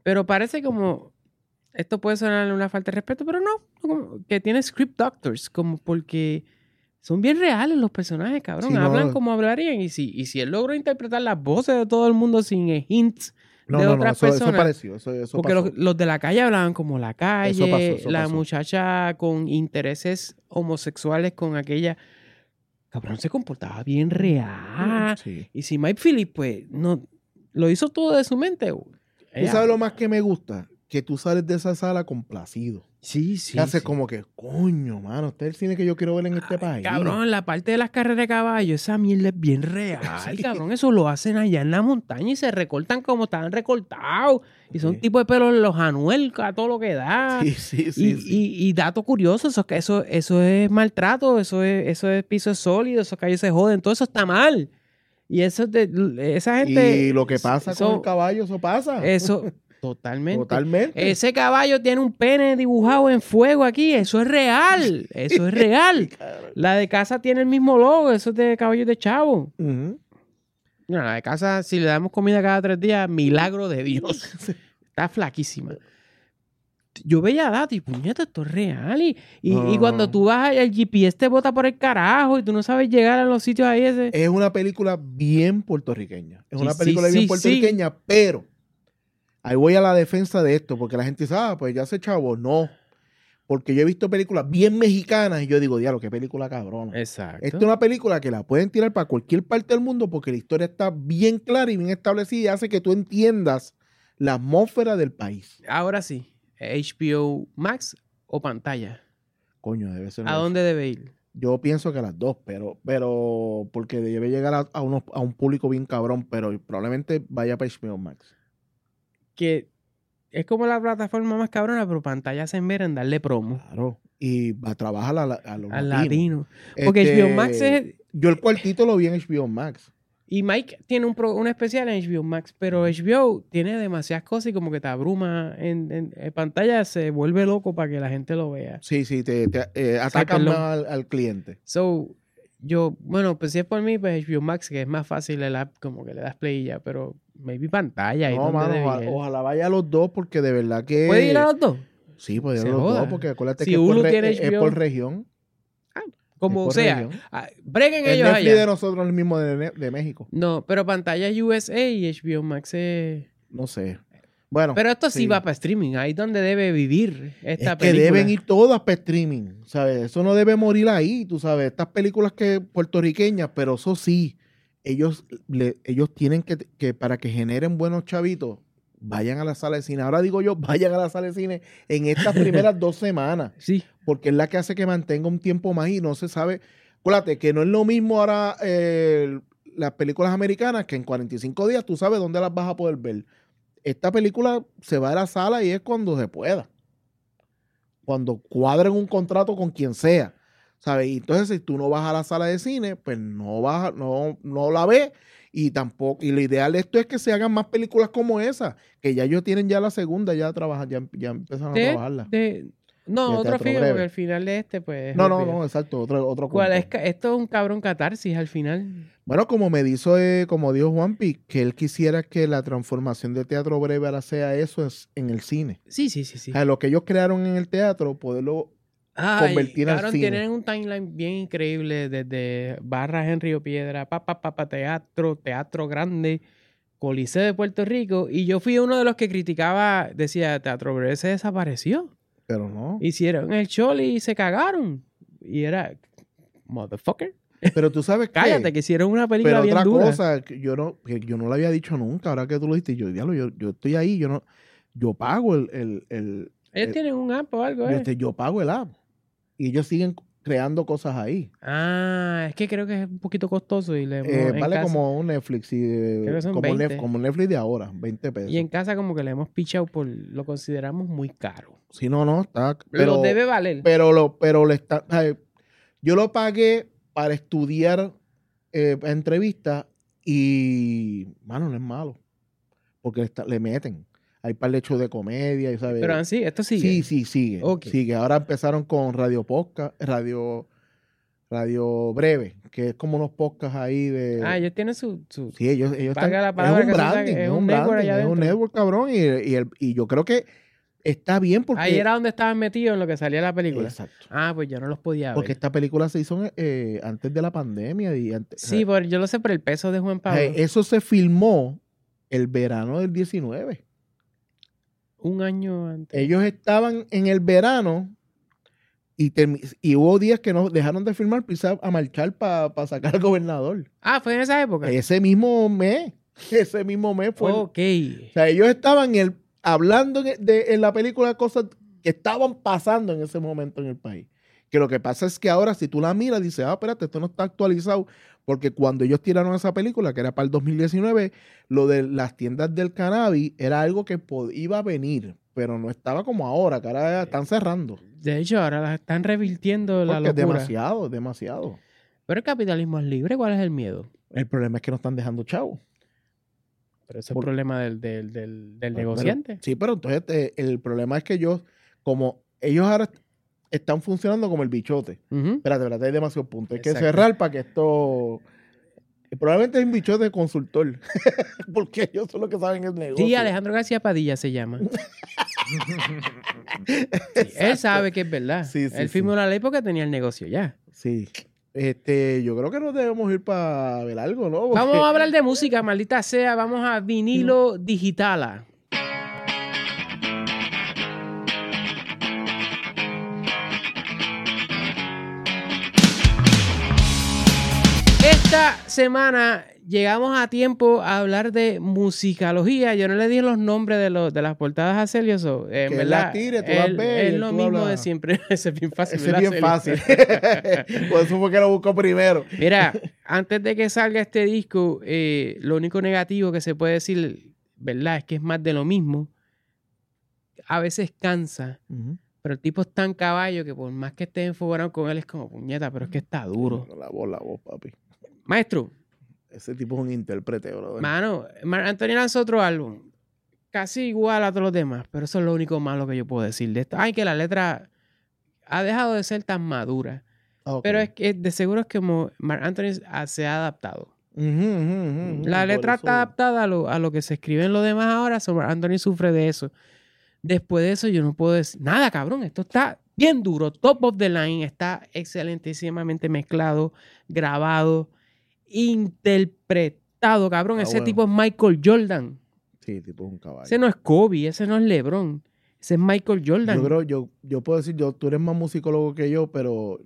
B: Pero parece como... Esto puede sonar una falta de respeto, pero no. Como que tiene script doctors, como porque son bien reales los personajes, cabrón.
C: Sí, no.
B: Hablan como hablarían. Y si él logró interpretar las voces de todo el mundo sin hints
C: No,
B: de
C: no,
B: otras
C: eso
B: personas.
C: pareció. Eso
B: Porque
C: pasó.
B: los de la calle hablaban como la calle.
C: Eso pasó, eso
B: la
C: pasó.
B: muchacha con intereses homosexuales con aquella... Cabrón, se comportaba bien real.
C: Sí.
B: Y si Mike Phillips, pues, no... Lo hizo todo de su mente.
C: ¿Tú sabes lo más que me gusta? Que tú sales de esa sala complacido.
B: Sí, sí.
C: Que haces
B: sí.
C: como que, coño, mano, este es el cine que yo quiero ver en este país.
B: Cabrón, la parte de las carreras de caballo, esa mierda es bien real,
C: Sí.
B: cabrón. Eso lo hacen allá en la montaña y se recortan como estaban recortados. Y son
C: Sí.
B: tipos de pelo en los anuel, a todo lo que da.
C: Sí.
B: Y dato curioso, eso es maltrato, eso es piso sólido, esos callos se joden, todo eso está mal. Y eso esa gente...
C: Y lo que pasa con el caballo, eso pasa.
B: Eso, totalmente.
C: Totalmente.
B: Ese caballo tiene un pene dibujado en fuego aquí. Eso es real. Eso es real. La de casa tiene el mismo logo. Eso es de caballos de chavo.
C: Ujú.
B: No, la de casa, si le damos comida cada 3 días, milagro de Dios. Está flaquísima. Yo veía datos y puñeta, esto es real. Y cuando tú vas, el GPS te bota por el carajo y tú no sabes llegar a los sitios ahí.
C: Es una película bien puertorriqueña. Es
B: Sí,
C: una película bien
B: sí,
C: puertorriqueña, pero ahí voy a la defensa de esto, porque la gente dice, pues ya se chavo. No. Porque yo he visto películas bien mexicanas y yo digo, diablo, qué película cabrona.
B: Exacto.
C: Esta es una película que la pueden tirar para cualquier parte del mundo porque la historia está bien clara y bien establecida y hace que tú entiendas la atmósfera del país.
B: Ahora sí, HBO Max o pantalla.
C: Coño, debe ser.
B: ¿A dónde debe ir?
C: Yo pienso que las dos, pero porque debe llegar a un público bien cabrón, pero probablemente vaya para HBO Max.
B: Que es como la plataforma más cabrona, pero pantalla se envera en darle promo.
C: Claro. Y va a trabajar a los
B: Al
C: latinos.
B: latino. Porque HBO Max es...
C: Yo el cuartito lo vi en HBO Max.
B: Y Mike tiene un especial en HBO Max, pero HBO tiene demasiadas cosas y como que te abruma en pantalla, se vuelve loco para que la gente lo vea.
C: Sí, te atacan
B: perdón.
C: más al cliente.
B: So, pues si es por mí, pues HBO Max, que es más fácil el app, como que le das play y ya, pero maybe pantalla.
C: No, mano, ojalá vaya a los dos porque de verdad que...
B: ¿Puede ir a los dos?
C: Sí, puede ir
B: Se
C: a los
B: joda.
C: dos porque acuérdate
B: Si
C: que
B: Hulu tiene
C: es
B: HBO.
C: por región.
B: Como
C: por
B: sea,
C: región.
B: breguen
C: El
B: ellos
C: Netflix
B: allá.
C: de nosotros es el mismo de México.
B: No, pero pantalla USA y HBO Max es...
C: No sé. Bueno.
B: Pero esto sí va para streaming, ahí es donde debe vivir esta
C: es que
B: película.
C: deben ir todas para streaming, ¿sabes? Eso no debe morir ahí, tú sabes. Estas películas que puertorriqueñas, pero eso sí, ellos tienen que para que generen buenos chavitos, vayan a la sala de cine. Ahora digo yo, vayan a la sala de cine en estas primeras 2 semanas,
B: Sí.
C: porque es la que hace que mantenga un tiempo más y no se sabe. Acuérdate que no es lo mismo ahora las películas americanas que en 45 días tú sabes dónde las vas a poder ver. Esta película se va a la sala y es cuando se pueda. Cuando cuadren un contrato con quien sea. ¿Sabes? Y entonces, si tú no vas a la sala de cine, pues no la ves. Y tampoco. Y lo ideal de esto es que se hagan más películas como esa. Que ya ellos tienen ya la segunda, ya empezaron a trabajarla.
B: No,
C: de
B: otro
C: teatro
B: film,
C: breve.
B: porque el final de este, pues.
C: No, exacto. Otro
B: ¿Cuál
C: cuento.
B: es? Esto es un cabrón catarsis al final.
C: Bueno, como dijo Juanpi, que él quisiera que la transformación de teatro breve ahora sea eso en el cine.
B: Sí.
C: O sea, lo que ellos crearon en el teatro, poderlo convertir al
B: cabrón,
C: cine.
B: tienen un timeline bien increíble desde Barras en Río Piedra, teatro grande, Coliseo de Puerto Rico. Y yo fui uno de los que criticaba, decía, Teatro Breve se desapareció.
C: Pero no.
B: Hicieron el choli y se cagaron. Y era, motherfucker.
C: Pero tú sabes que...
B: Cállate, que hicieron una película
C: Pero
B: bien
C: otra
B: dura.
C: cosa que yo no lo había dicho nunca, ahora que tú lo dijiste, yo estoy ahí, yo pago
B: Ellos tienen un app o algo,
C: yo pago el app. Y ellos siguen creando cosas ahí.
B: Es que creo que es un poquito costoso y
C: Vale como un Netflix,
B: Creo que son 20.
C: como Netflix de ahora, 20 pesos.
B: Y en casa como que le hemos pichado lo consideramos muy caro.
C: Si no, está...
B: Pero debe valer.
C: Pero le está... Yo lo pagué para estudiar entrevistas y, mano, no es malo. Porque le meten. Hay par de hechos de comedia, y ¿sabes?
B: Pero sí, esto sigue.
C: Sí, sigue.
B: Ok.
C: Sigue. Ahora empezaron con Radio Podcast, Radio Radio Breve, que es como unos podcasts ahí de...
B: ellos tienen su
C: Sí, ellos están...
B: Paga la palabra
C: es un
B: que se
C: branding,
B: saque,
C: es un network
B: allá
C: es un
B: adentro.
C: network, cabrón, y yo creo que está bien porque...
B: Ahí era donde estaban metidos en lo que salía la película.
C: Exacto.
B: Pues yo no los podía ver.
C: Porque esta película se hizo antes de la pandemia y antes...
B: Sí, yo lo sé por el peso de Juan Pablo.
C: eso se filmó el verano del 19.
B: Un año antes.
C: Ellos estaban en el verano y hubo días que no dejaron de filmar, quizás a marchar para sacar al gobernador.
B: ¿Fue en esa época?
C: Ese mismo mes fue.
B: Ok.
C: O sea, ellos estaban hablando en la película cosas que estaban pasando en ese momento en el país. Que lo que pasa es que ahora si tú la miras, dices, espérate, esto no está actualizado. Porque cuando ellos tiraron esa película, que era para el 2019, lo de las tiendas del cannabis era algo que iba a venir, pero no estaba como ahora, que ahora están cerrando.
B: De hecho, ahora las están revirtiendo la
C: Porque es
B: locura.
C: demasiado.
B: Pero el capitalismo es libre. ¿Cuál es el miedo?
C: El problema es que no están dejando chavos.
B: Pero ese es el problema del negociante.
C: Sí, pero entonces el problema es que como ellos ahora están funcionando como el bichote.
B: Ujú.
C: Espérate, hay demasiados puntos. Hay que
B: Exacto.
C: cerrar para que esto... Probablemente es un bichote consultor. Porque ellos son los que saben el negocio.
B: Sí, Alejandro García Padilla se llama. Él sabe que es verdad.
C: Sí,
B: Él firmó la ley porque tenía el negocio ya.
C: Sí. Yo creo que nos debemos ir para ver algo, ¿no? Porque...
B: Vamos a hablar de música, maldita sea. Vamos a vinilo digitala. Esta semana llegamos a tiempo a hablar de musicalogía. Yo no le di los nombres de las portadas a Celio. En
C: Que él
B: verdad,
C: las tire, tú las ves y
B: es lo
C: tú
B: mismo
C: hablas.
B: de siempre. Ese es bien fácil.
C: Ese es
B: ¿verdad,
C: bien
B: Celio?
C: fácil. Por eso fue que lo busco primero.
B: Mira, antes de que salga este disco, lo único negativo que se puede decir, ¿verdad? Es que es más de lo mismo. A veces cansa. Pero el tipo es tan caballo que por más que esté enfogado con él es como puñeta, pero es que está duro.
C: La voz, papi.
B: Maestro,
C: Ese tipo es un intérprete, brother.
B: mano, Marc Anthony lanzó otro álbum. Casi igual a todos los demás, pero eso es lo único malo que yo puedo decir de esto. Que la letra ha dejado de ser tan madura.
C: Ok.
B: Pero es que de seguro es que Marc Anthony se ha adaptado. La
C: Por
B: letra
C: eso-
B: está adaptada a lo que se escribe en lo demás ahora. Marc Anthony sufre de eso. Después de eso yo no puedo decir nada, cabrón. Esto está bien duro. Top of the line. Está excelentísimamente mezclado, grabado, interpretado, cabrón.
C: Está
B: Ese
C: bueno.
B: tipo es Michael Jordan.
C: Sí, tipo es un caballo.
B: Ese no es Kobe, ese no es LeBron. Ese es Michael Jordan.
C: Yo creo, yo puedo decir, tú eres más musicólogo que yo, pero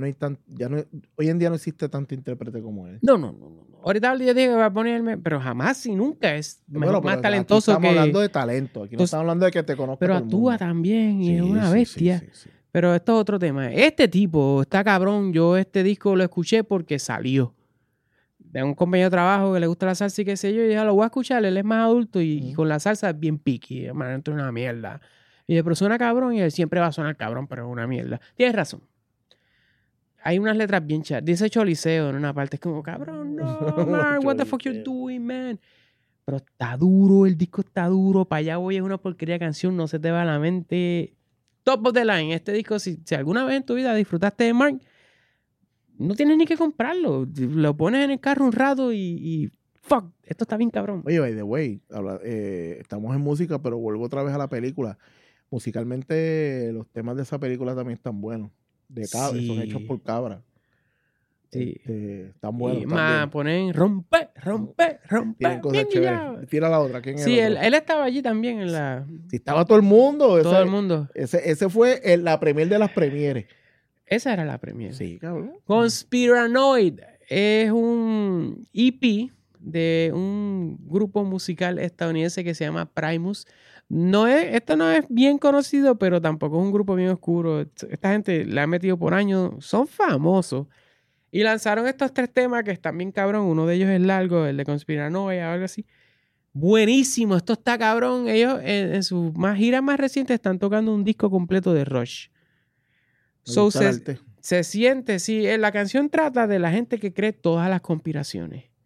C: hoy en día no existe tanto intérprete como él.
B: No. Ahorita yo dije que va a ponerme, pero jamás y nunca es
C: Bueno,
B: más
C: pero
B: talentoso
C: aquí estamos
B: que...
C: hablando de talento. Aquí no
B: Entonces,
C: estamos hablando de que te conozca
B: Pero
C: todo el
B: actúa
C: mundo.
B: también y es
C: Sí,
B: una
C: sí,
B: bestia.
C: sí.
B: Pero esto es otro tema. Este tipo está cabrón. Yo este disco lo escuché porque salió de un compañero de trabajo que le gusta la salsa y qué sé yo. Y dije, lo voy a escuchar. Él es más adulto y con la salsa es bien picky. Hermano, esto es una mierda. Y de pero suena cabrón y él siempre va a sonar cabrón, pero es una mierda. Tienes razón. Hay unas letras bien chatas. Dice Choliseo en una parte. Es como, cabrón, no, man, what the fuck you doing, man? Pero está duro, el disco está duro. Para allá voy, es una porquería de canción, no se te va a la mente. Top of the line. Este disco, si alguna vez en tu vida disfrutaste de Mark, no tienes ni que comprarlo. Lo pones en el carro un rato y fuck, esto está bien cabrón.
C: Oye, by the way, estamos en música, pero vuelvo otra vez a la película. Musicalmente, los temas de esa película también están buenos.
B: Sí.
C: Son hechos por Cabra.
B: Sí.
C: Están buenos.
B: Y más ponen rompe.
C: Tienen cosas
B: bien
C: chéveres.
B: guillado.
C: Tira la otra. ¿Quién
B: Sí,
C: era el otro?
B: él estaba allí también en la...
C: Si estaba todo el mundo.
B: Todo el mundo.
C: Ese fue la premier de las premieres.
B: Esa era la premiere.
C: Sí, cabrón.
B: Conspiranoid es un EP de un grupo musical estadounidense que se llama Primus. Esto no es bien conocido, pero tampoco es un grupo bien oscuro. Esta gente la ha metido por años. Son famosos. Y lanzaron estos 3 temas que están bien cabrón. Uno de ellos es largo, el de Conspiranoid o algo así. Buenísimo. Esto está cabrón. Ellos en sus giras más recientes están tocando un disco completo de Rush.
C: Me gusta el arte.
B: Se siente, sí. La canción trata de la gente que cree todas las conspiraciones.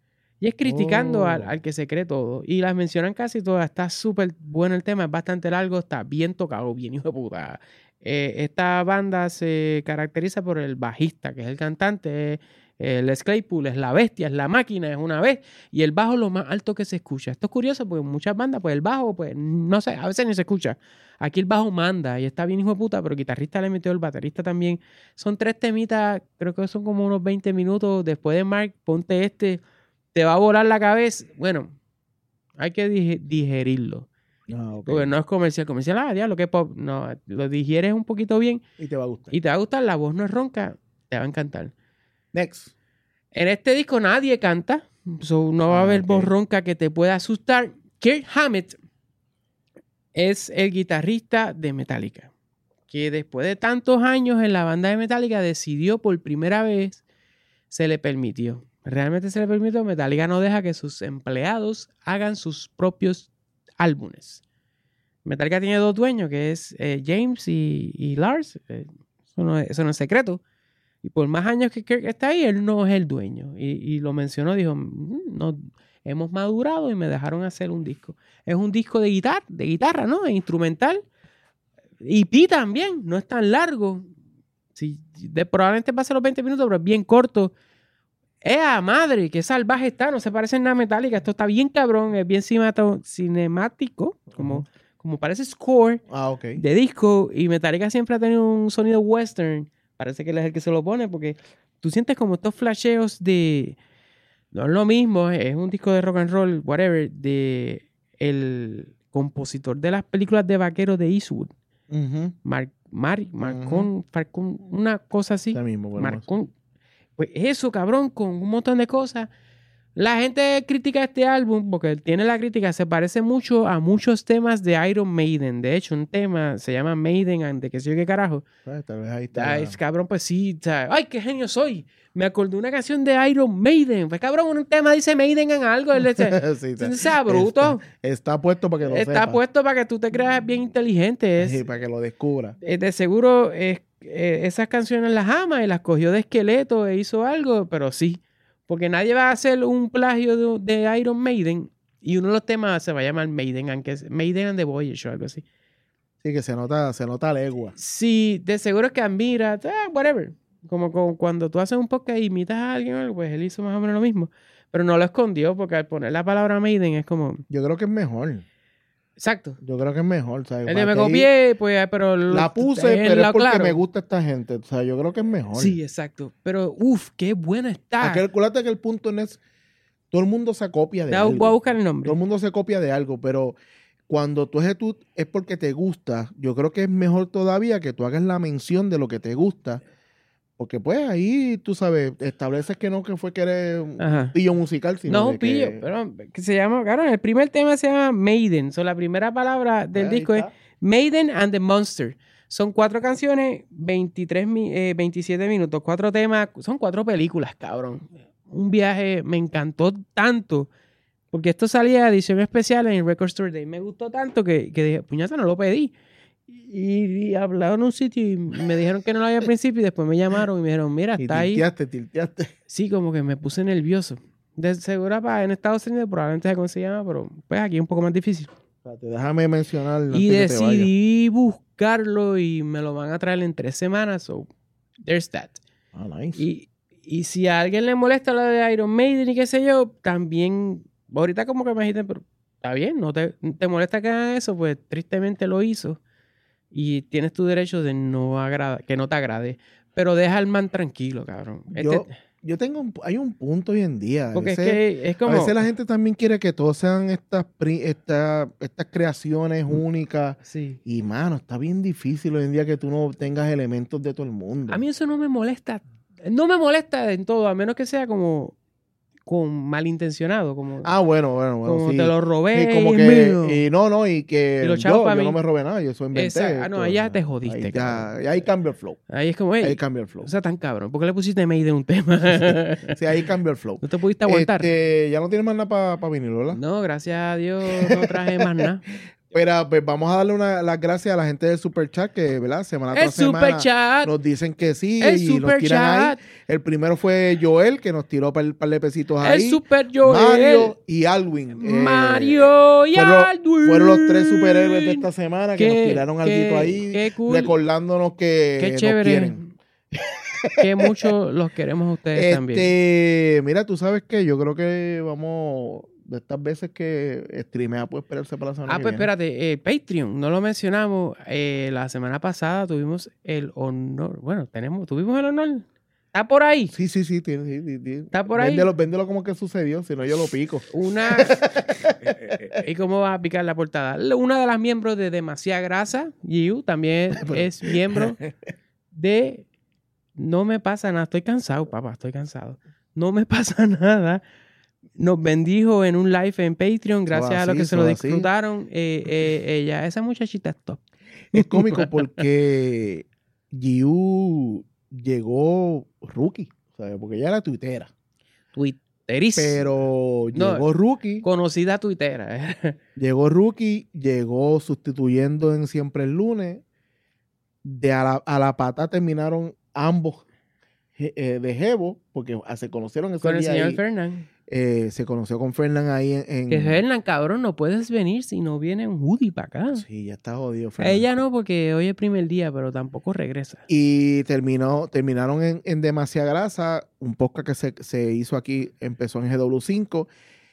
B: Y es criticando al que se cree todo. Y las mencionan casi todas. Está súper bueno el tema, es bastante largo, está bien tocado, bien hijo de puta. Esta banda se caracteriza por el bajista, que es el cantante. Les Claypool es la bestia, es la máquina, es una vez. Y el bajo es lo más alto que se escucha. Esto es curioso porque en muchas bandas, pues el bajo, pues no sé, a veces ni se escucha. Aquí el bajo manda y está bien hijo de puta, pero el guitarrista le metió, el baterista también. Son 3 temitas, creo que son como unos 20 minutos. Después de Mark, ponte este, te va a volar la cabeza. Bueno, hay que digerirlo. Porque no es comercial, diablo, que pop. No, lo digieres un poquito bien.
C: Y te va a gustar.
B: Y te va a gustar, la voz no es ronca, te va a encantar.
C: Next.
B: En este disco nadie canta, no va a haber voz ronca que te pueda asustar. Kirk Hammett es el guitarrista de Metallica, que después de tantos años en la banda de Metallica decidió por primera vez, se le permitió. Realmente se le permitió. Metallica no deja que sus empleados hagan sus propios álbumes. Metallica tiene 2 dueños, que es James y Lars. Eso no es secreto. Y por más años que Kirk está ahí, él no es el dueño. Y lo mencionó, dijo, no, hemos madurado y me dejaron hacer un disco. Es un disco de guitarra, ¿no? Instrumental. Y pi también, no es tan largo. Sí, probablemente pase los 20 minutos, pero es bien corto. Madre, qué salvaje está, no se parece en nada a Metallica. Esto está bien cabrón, es bien cinemático, como parece score de disco. Y Metallica siempre ha tenido un sonido western. Parece que él es el que se lo pone porque tú sientes como estos flasheos de... No es lo mismo, es un disco de rock and roll, whatever, de el compositor de las películas de vaqueros de Eastwood. Marcón, una cosa así. Marcón. Pues eso, cabrón, con un montón de cosas. La gente critica este álbum porque tiene la crítica, se parece mucho a muchos temas de Iron Maiden. De hecho, un tema se llama Maiden and de qué sé yo qué carajo.
C: Tal vez ahí está.
B: Cabrón, pues sí. ¡Ay, qué genio soy! Me acordé una canción de Iron Maiden. Pues cabrón, un tema dice Maiden and algo. Sea bruto.
C: Está puesto para que lo sepa.
B: Está puesto para que tú te creas bien inteligente.
C: Sí, para que lo descubra.
B: De seguro esas canciones las ama y las cogió de esqueleto e hizo algo, pero sí. Porque nadie va a hacer un plagio de Iron Maiden y uno de los temas se va a llamar Maiden, aunque es Maiden and the Voyage o algo así.
C: Sí, que se nota legua.
B: Sí, de seguro es que admira, whatever. Como cuando tú haces un podcast y imitas a alguien, pues él hizo más o menos lo mismo. Pero no lo escondió porque al poner la palabra Maiden es como...
C: Yo creo que es mejor.
B: Exacto.
C: Yo creo que es mejor, ¿sabes?
B: El que me copié, pues, pero...
C: La puse, pero es porque me gusta esta gente. O sea, yo creo que es mejor.
B: Sí, exacto. Pero, qué buena está.
C: Acuérdate que el punto no es... Todo el mundo se copia de algo.
B: Voy a buscar el nombre.
C: Todo el mundo se copia de algo, pero cuando tú es porque te gusta, yo creo que es mejor todavía que tú hagas la mención de lo que te gusta. Porque pues ahí, tú sabes, estableces que fue que eres un pillo musical, sino
B: no, un pillo, pero que se llama, claro, el primer tema se llama Maiden. La primera palabra del disco es Maiden and the Monster. Son 4 canciones, 27 minutos, 4 temas, son 4 películas, cabrón. Un viaje, me encantó tanto, porque esto salía edición especial en Record Store Day. Me gustó tanto que dije, puñata, no lo pedí. Y hablaron en un sitio y me dijeron que no lo había al principio y después me llamaron y me dijeron, mira, está ahí.
C: Tilteaste.
B: Sí, como que me puse nervioso. De seguro en Estados Unidos probablemente se consiga, pero pues aquí es un poco más difícil.
C: Déjame mencionar.
B: Y decidí buscarlo y me lo van a traer en 3 semanas. So, there's that.
C: Nice.
B: Y si a alguien le molesta lo de Iron Maiden y qué sé yo, también, ahorita como que me dijiste, pero está bien, no te molesta que hagan eso, pues tristemente lo hizo. Y tienes tu derecho de que no te agrade. Pero deja al man tranquilo, cabrón.
C: Hay un punto hoy en día.
B: Porque es como...
C: A veces la gente también quiere que todos sean estas creaciones únicas.
B: Sí.
C: Y, mano, está bien difícil hoy en día que tú no tengas elementos de todo el mundo.
B: A mí eso no me molesta. No me molesta en todo, a menos que sea como malintencionado, como
C: bueno,
B: como
C: sí.
B: te lo robé,
C: sí, como que y que yo no me robé nada, yo eso inventé.
B: Ahí ya te jodiste.
C: Ahí cambia el flow.
B: Ahí es como,
C: ahí cambia el flow.
B: O sea, tan cabrón, ¿por qué le pusiste Maiden un tema?
C: Sí, ahí cambia el flow.
B: No te pudiste aguantar.
C: Ya no tienes más nada para vinilo, ¿verdad?
B: No, gracias a Dios no traje más nada.
C: Pero pues vamos a darle las gracias a la gente del Super Chat que, ¿verdad? Semana
B: El
C: tras semana
B: Super Chat.
C: nos dicen que sí
B: El
C: y nos
B: Super
C: tiran
B: Chat.
C: ahí. El primero fue Joel, que nos tiró un par de pesitos ahí.
B: El Super Joel.
C: Mario y Alwin.
B: Mario y Alwin.
C: Fueron los 3 superhéroes de esta semana que
B: Qué-
C: nos tiraron algo ahí,
B: qué cool.
C: recordándonos que
B: Qué
C: nos
B: chévere.
C: quieren.
B: Que mucho los queremos a ustedes también.
C: Mira, tú sabes que yo creo que vamos de estas veces que streamea puede esperarse para la semana que
B: Pues
C: viene.
B: espérate, Patreon, no lo mencionamos. La semana pasada tuvimos el honor. Bueno, tuvimos el honor. Está por ahí.
C: Sí.
B: Está por ahí.
C: Véndelo como que sucedió, si no yo lo pico.
B: ¿Y cómo vas a picar la portada? Una de las miembros de Demasiada Grasa, Giu, también es miembro de No Me Pasa Nada. Estoy cansado, papá, estoy cansado. No Me Pasa Nada. Nos bendijo en un live en Patreon, gracias a los que se lo disfrutaron. Esa muchachita es top.
C: Es cómico porque Giu llegó rookie, ¿sabes? Porque ella era tuitera.
B: Twitterísima.
C: Pero
B: No,
C: llegó rookie.
B: Conocida tuitera.
C: Llegó sustituyendo en Siempre el Lunes. A la pata terminaron ambos de jevo, porque se conocieron ese
B: Con el
C: día
B: señor
C: ahí.
B: Fernán.
C: Se conoció con Fernán ahí en...
B: Que Fernán, cabrón, no puedes venir si no viene un hoodie para acá.
C: Sí, ya está jodido Fernán.
B: Ella no, porque hoy es el primer día, pero tampoco regresa.
C: Y terminaron en Demasiada Grasa, un podcast que se hizo aquí, empezó en GW5.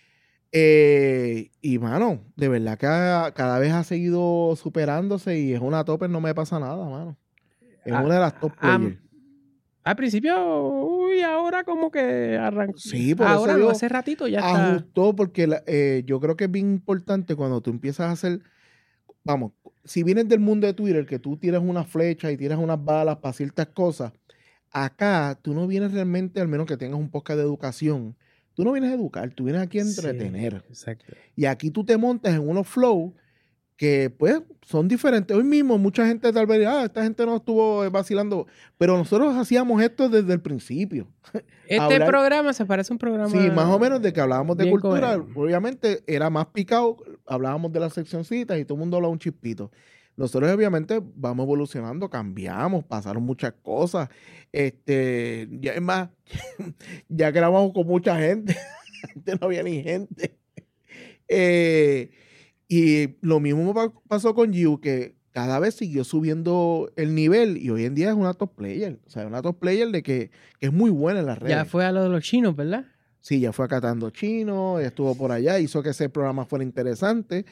C: Y mano, de verdad que cada vez ha seguido superándose y es una topper, no me pasa nada, mano. Es una de las top players.
B: Al principio, ahora como que arrancó.
C: Sí, por
B: ahora
C: eso
B: no,
C: yo
B: hace ratito ya está.
C: ajustó, porque yo creo que es bien importante cuando tú empiezas a hacer, vamos, si vienes del mundo de Twitter, que tú tiras una flecha y tiras unas balas para ciertas cosas, acá tú no vienes realmente, al menos que tengas un podcast de educación, tú no vienes a educar, tú vienes aquí a entretener.
B: Sí, exacto.
C: Y aquí tú te montas en unos flow que pues son diferentes. Hoy mismo mucha gente tal vez, esta gente no estuvo vacilando, pero nosotros hacíamos esto desde el principio.
B: Programa se parece a un programa.
C: Sí, más o menos de que hablábamos de
B: bien
C: cultura.
B: coherente.
C: Obviamente era más picado, hablábamos de las seccioncitas y todo el mundo hablaba un chispito. Nosotros obviamente vamos evolucionando, cambiamos, pasaron muchas cosas. Ya es más, ya grabamos con mucha gente. Antes no había ni gente. Y lo mismo pasó con Giu, que cada vez siguió subiendo el nivel y hoy en día es una top player. O sea, una top player de que es muy buena en las redes.
B: Ya fue a lo de los chinos, ¿verdad?
C: Sí, ya fue acatando chino, estuvo por allá, hizo que ese programa fuera interesante.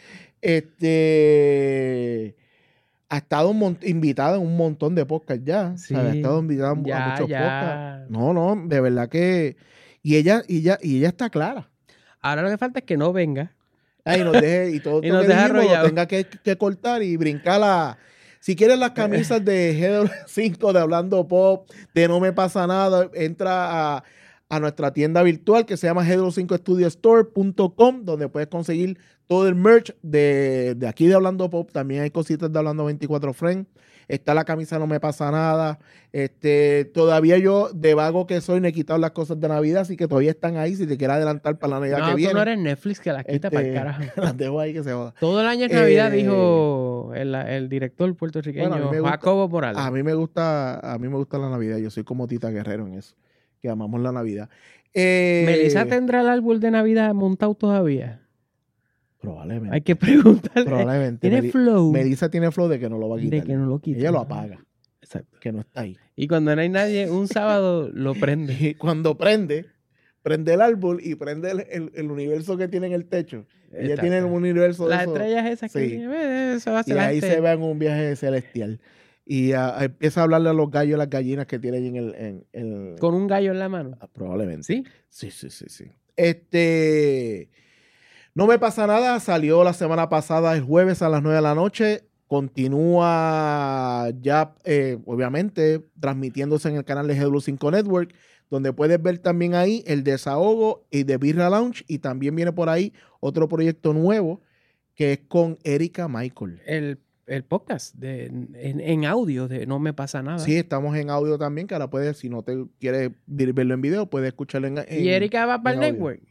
C: Ha estado invitada en un montón de podcasts ya.
B: Sí,
C: O sea, ha estado invitada a muchos podcasts. No, de verdad que... Y ella está clara.
B: Ahora lo que falta es que no venga.
C: Y nos deje, y todo
B: Y
C: lo
B: nos
C: que
B: deja
C: dijimos lo
B: arrollados.
C: tenga que cortar y brincar si quieres las camisas de GW5 de Hablando Pop, de No Me Pasa Nada, entra a nuestra tienda virtual que se llama GW5studiostore.com, donde puedes conseguir todo el merch de aquí de Hablando Pop. También hay cositas de Hablando 24 Friends. Está la camisa No Me Pasa Nada. Todavía yo, de vago que soy, no he quitado las cosas de Navidad, así que todavía están ahí si te quieres adelantar para la Navidad que
B: No,
C: viene.
B: tú no eres Netflix que las quita para el carajo.
C: Las dejo ahí que se joda.
B: Todo el año es Navidad, dijo el director puertorriqueño
C: Bueno, a mí me gusta-
B: Jacobo Morales.
C: A mí me gusta la Navidad. Yo soy como Tita Guerrero en eso, que amamos la Navidad.
B: ¿Melissa tendrá el árbol de Navidad montado todavía?
C: Probablemente.
B: Hay que preguntarle.
C: Probablemente.
B: Tiene flow
C: Melissa tiene flow de que no lo va a quitar.
B: de que no lo quita.
C: Ella lo apaga,
B: Exacto.
C: que no está ahí.
B: Y cuando no hay nadie, un sábado lo prende.
C: Y cuando prende el árbol y prende el universo que tiene en el techo. Ella
B: Exacto.
C: tiene un universo de
B: Las
C: eso.
B: estrellas esas que
C: Sí.
B: tiene, eso va a
C: Y
B: ser la
C: ahí
B: gente.
C: se ve en un viaje celestial. Y empieza a hablarle a los gallos y las gallinas que tiene ahí en el...
B: Con un gallo en la mano.
C: Probablemente.
B: ¿Sí?
C: Sí. No Me Pasa Nada salió la semana pasada, el jueves a las 9 de la noche. Continúa ya, obviamente, transmitiéndose en el canal de GW5 Network, donde puedes ver también ahí el desahogo y de Birra Lounge. Y también viene por ahí otro proyecto nuevo que es con Erika Michael.
B: El podcast en audio de No Me Pasa Nada.
C: Sí, estamos en audio también, que ahora puedes, si no te quieres verlo en video, puedes escucharlo en
B: ¿Y Erika va para el
C: audio.
B: network?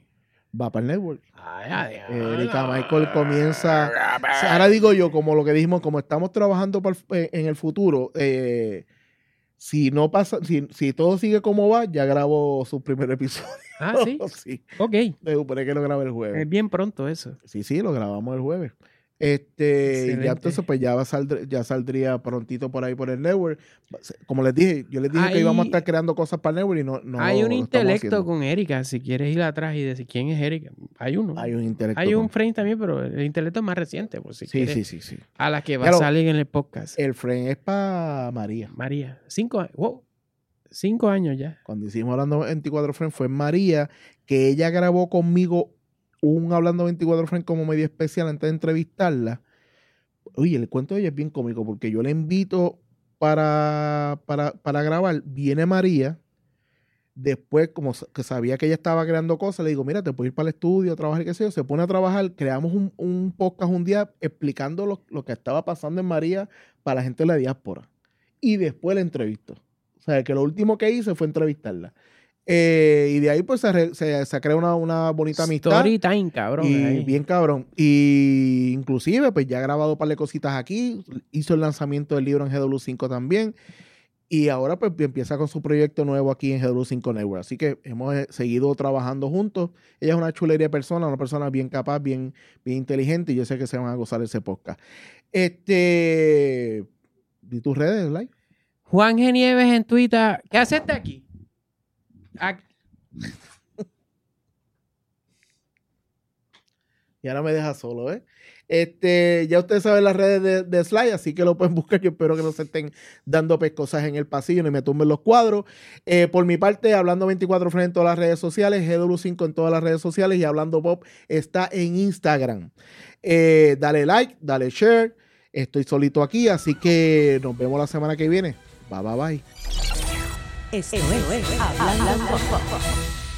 C: va para el network.
B: Erika
C: Michael comienza. Ahora digo yo, como lo que dijimos, como estamos trabajando en el futuro, si no pasa, si todo sigue como va, ya grabo su primer episodio.
B: Ah, sí.
C: Sí.
B: Ok.
C: Me supone que lo grabé el jueves.
B: Es bien pronto eso.
C: Sí, lo grabamos el jueves.
B: Excelente.
C: Ya entonces pues ya saldría prontito por ahí por el network. Como les dije, yo les dije que íbamos a estar creando cosas para el network y no
B: hay un
C: lo estamos
B: intelecto
C: haciendo.
B: con Erika, si quieres ir atrás y decir quién es Erika. Hay uno.
C: Hay un intelecto.
B: Hay un frame también, pero el intelecto es más reciente. Pues, si quieres,
C: Sí.
B: a la que va
C: Claro,
B: a salir en el podcast.
C: El frame es para María.
B: María. 5 años. Wow. 5 años ya.
C: Cuando hicimos Hablando 24 Frames fue María, que ella grabó conmigo un Hablando 24 Frames como medio especial antes de entrevistarla. Oye, el cuento de ella es bien cómico porque yo la invito para grabar. Viene María. Después, como que sabía que ella estaba creando cosas, le digo, mira, te puedo ir para el estudio a trabajar, qué sé yo. Se pone a trabajar. Creamos un podcast un día explicando lo que estaba pasando en María para la gente de la diáspora. Y después la entrevistó. O sea, que lo último que hice fue entrevistarla. Y de ahí pues se crea una bonita amistad.
B: Story time, cabrón.
C: Y
B: ahí.
C: bien cabrón. Y inclusive pues ya ha grabado un par de cositas aquí. Hizo el lanzamiento del libro en GW5 también. Y ahora pues empieza con su proyecto nuevo aquí en GW5 Network. Así que hemos seguido trabajando juntos. Ella es una chulería de persona, una persona bien capaz, bien inteligente. Y yo sé que se van a gozar ese podcast. ¿Y tus redes, Lai?
B: Juan G. Nieves en Twitter. ¿Qué haces aquí?
C: Y ahora me deja solo, ¿eh? Ya ustedes saben las redes de Sly, así que lo pueden buscar. Yo espero que no se estén dando pescosas en el pasillo ni me tumben los cuadros. Por mi parte, Hablando 24 Frames en todas las redes sociales, GW5 en todas las redes sociales y Hablando Pop está en Instagram. Dale like, dale share. Estoy solito aquí, así que nos vemos la semana que viene. Bye.
A: Esto es Hablando Pop.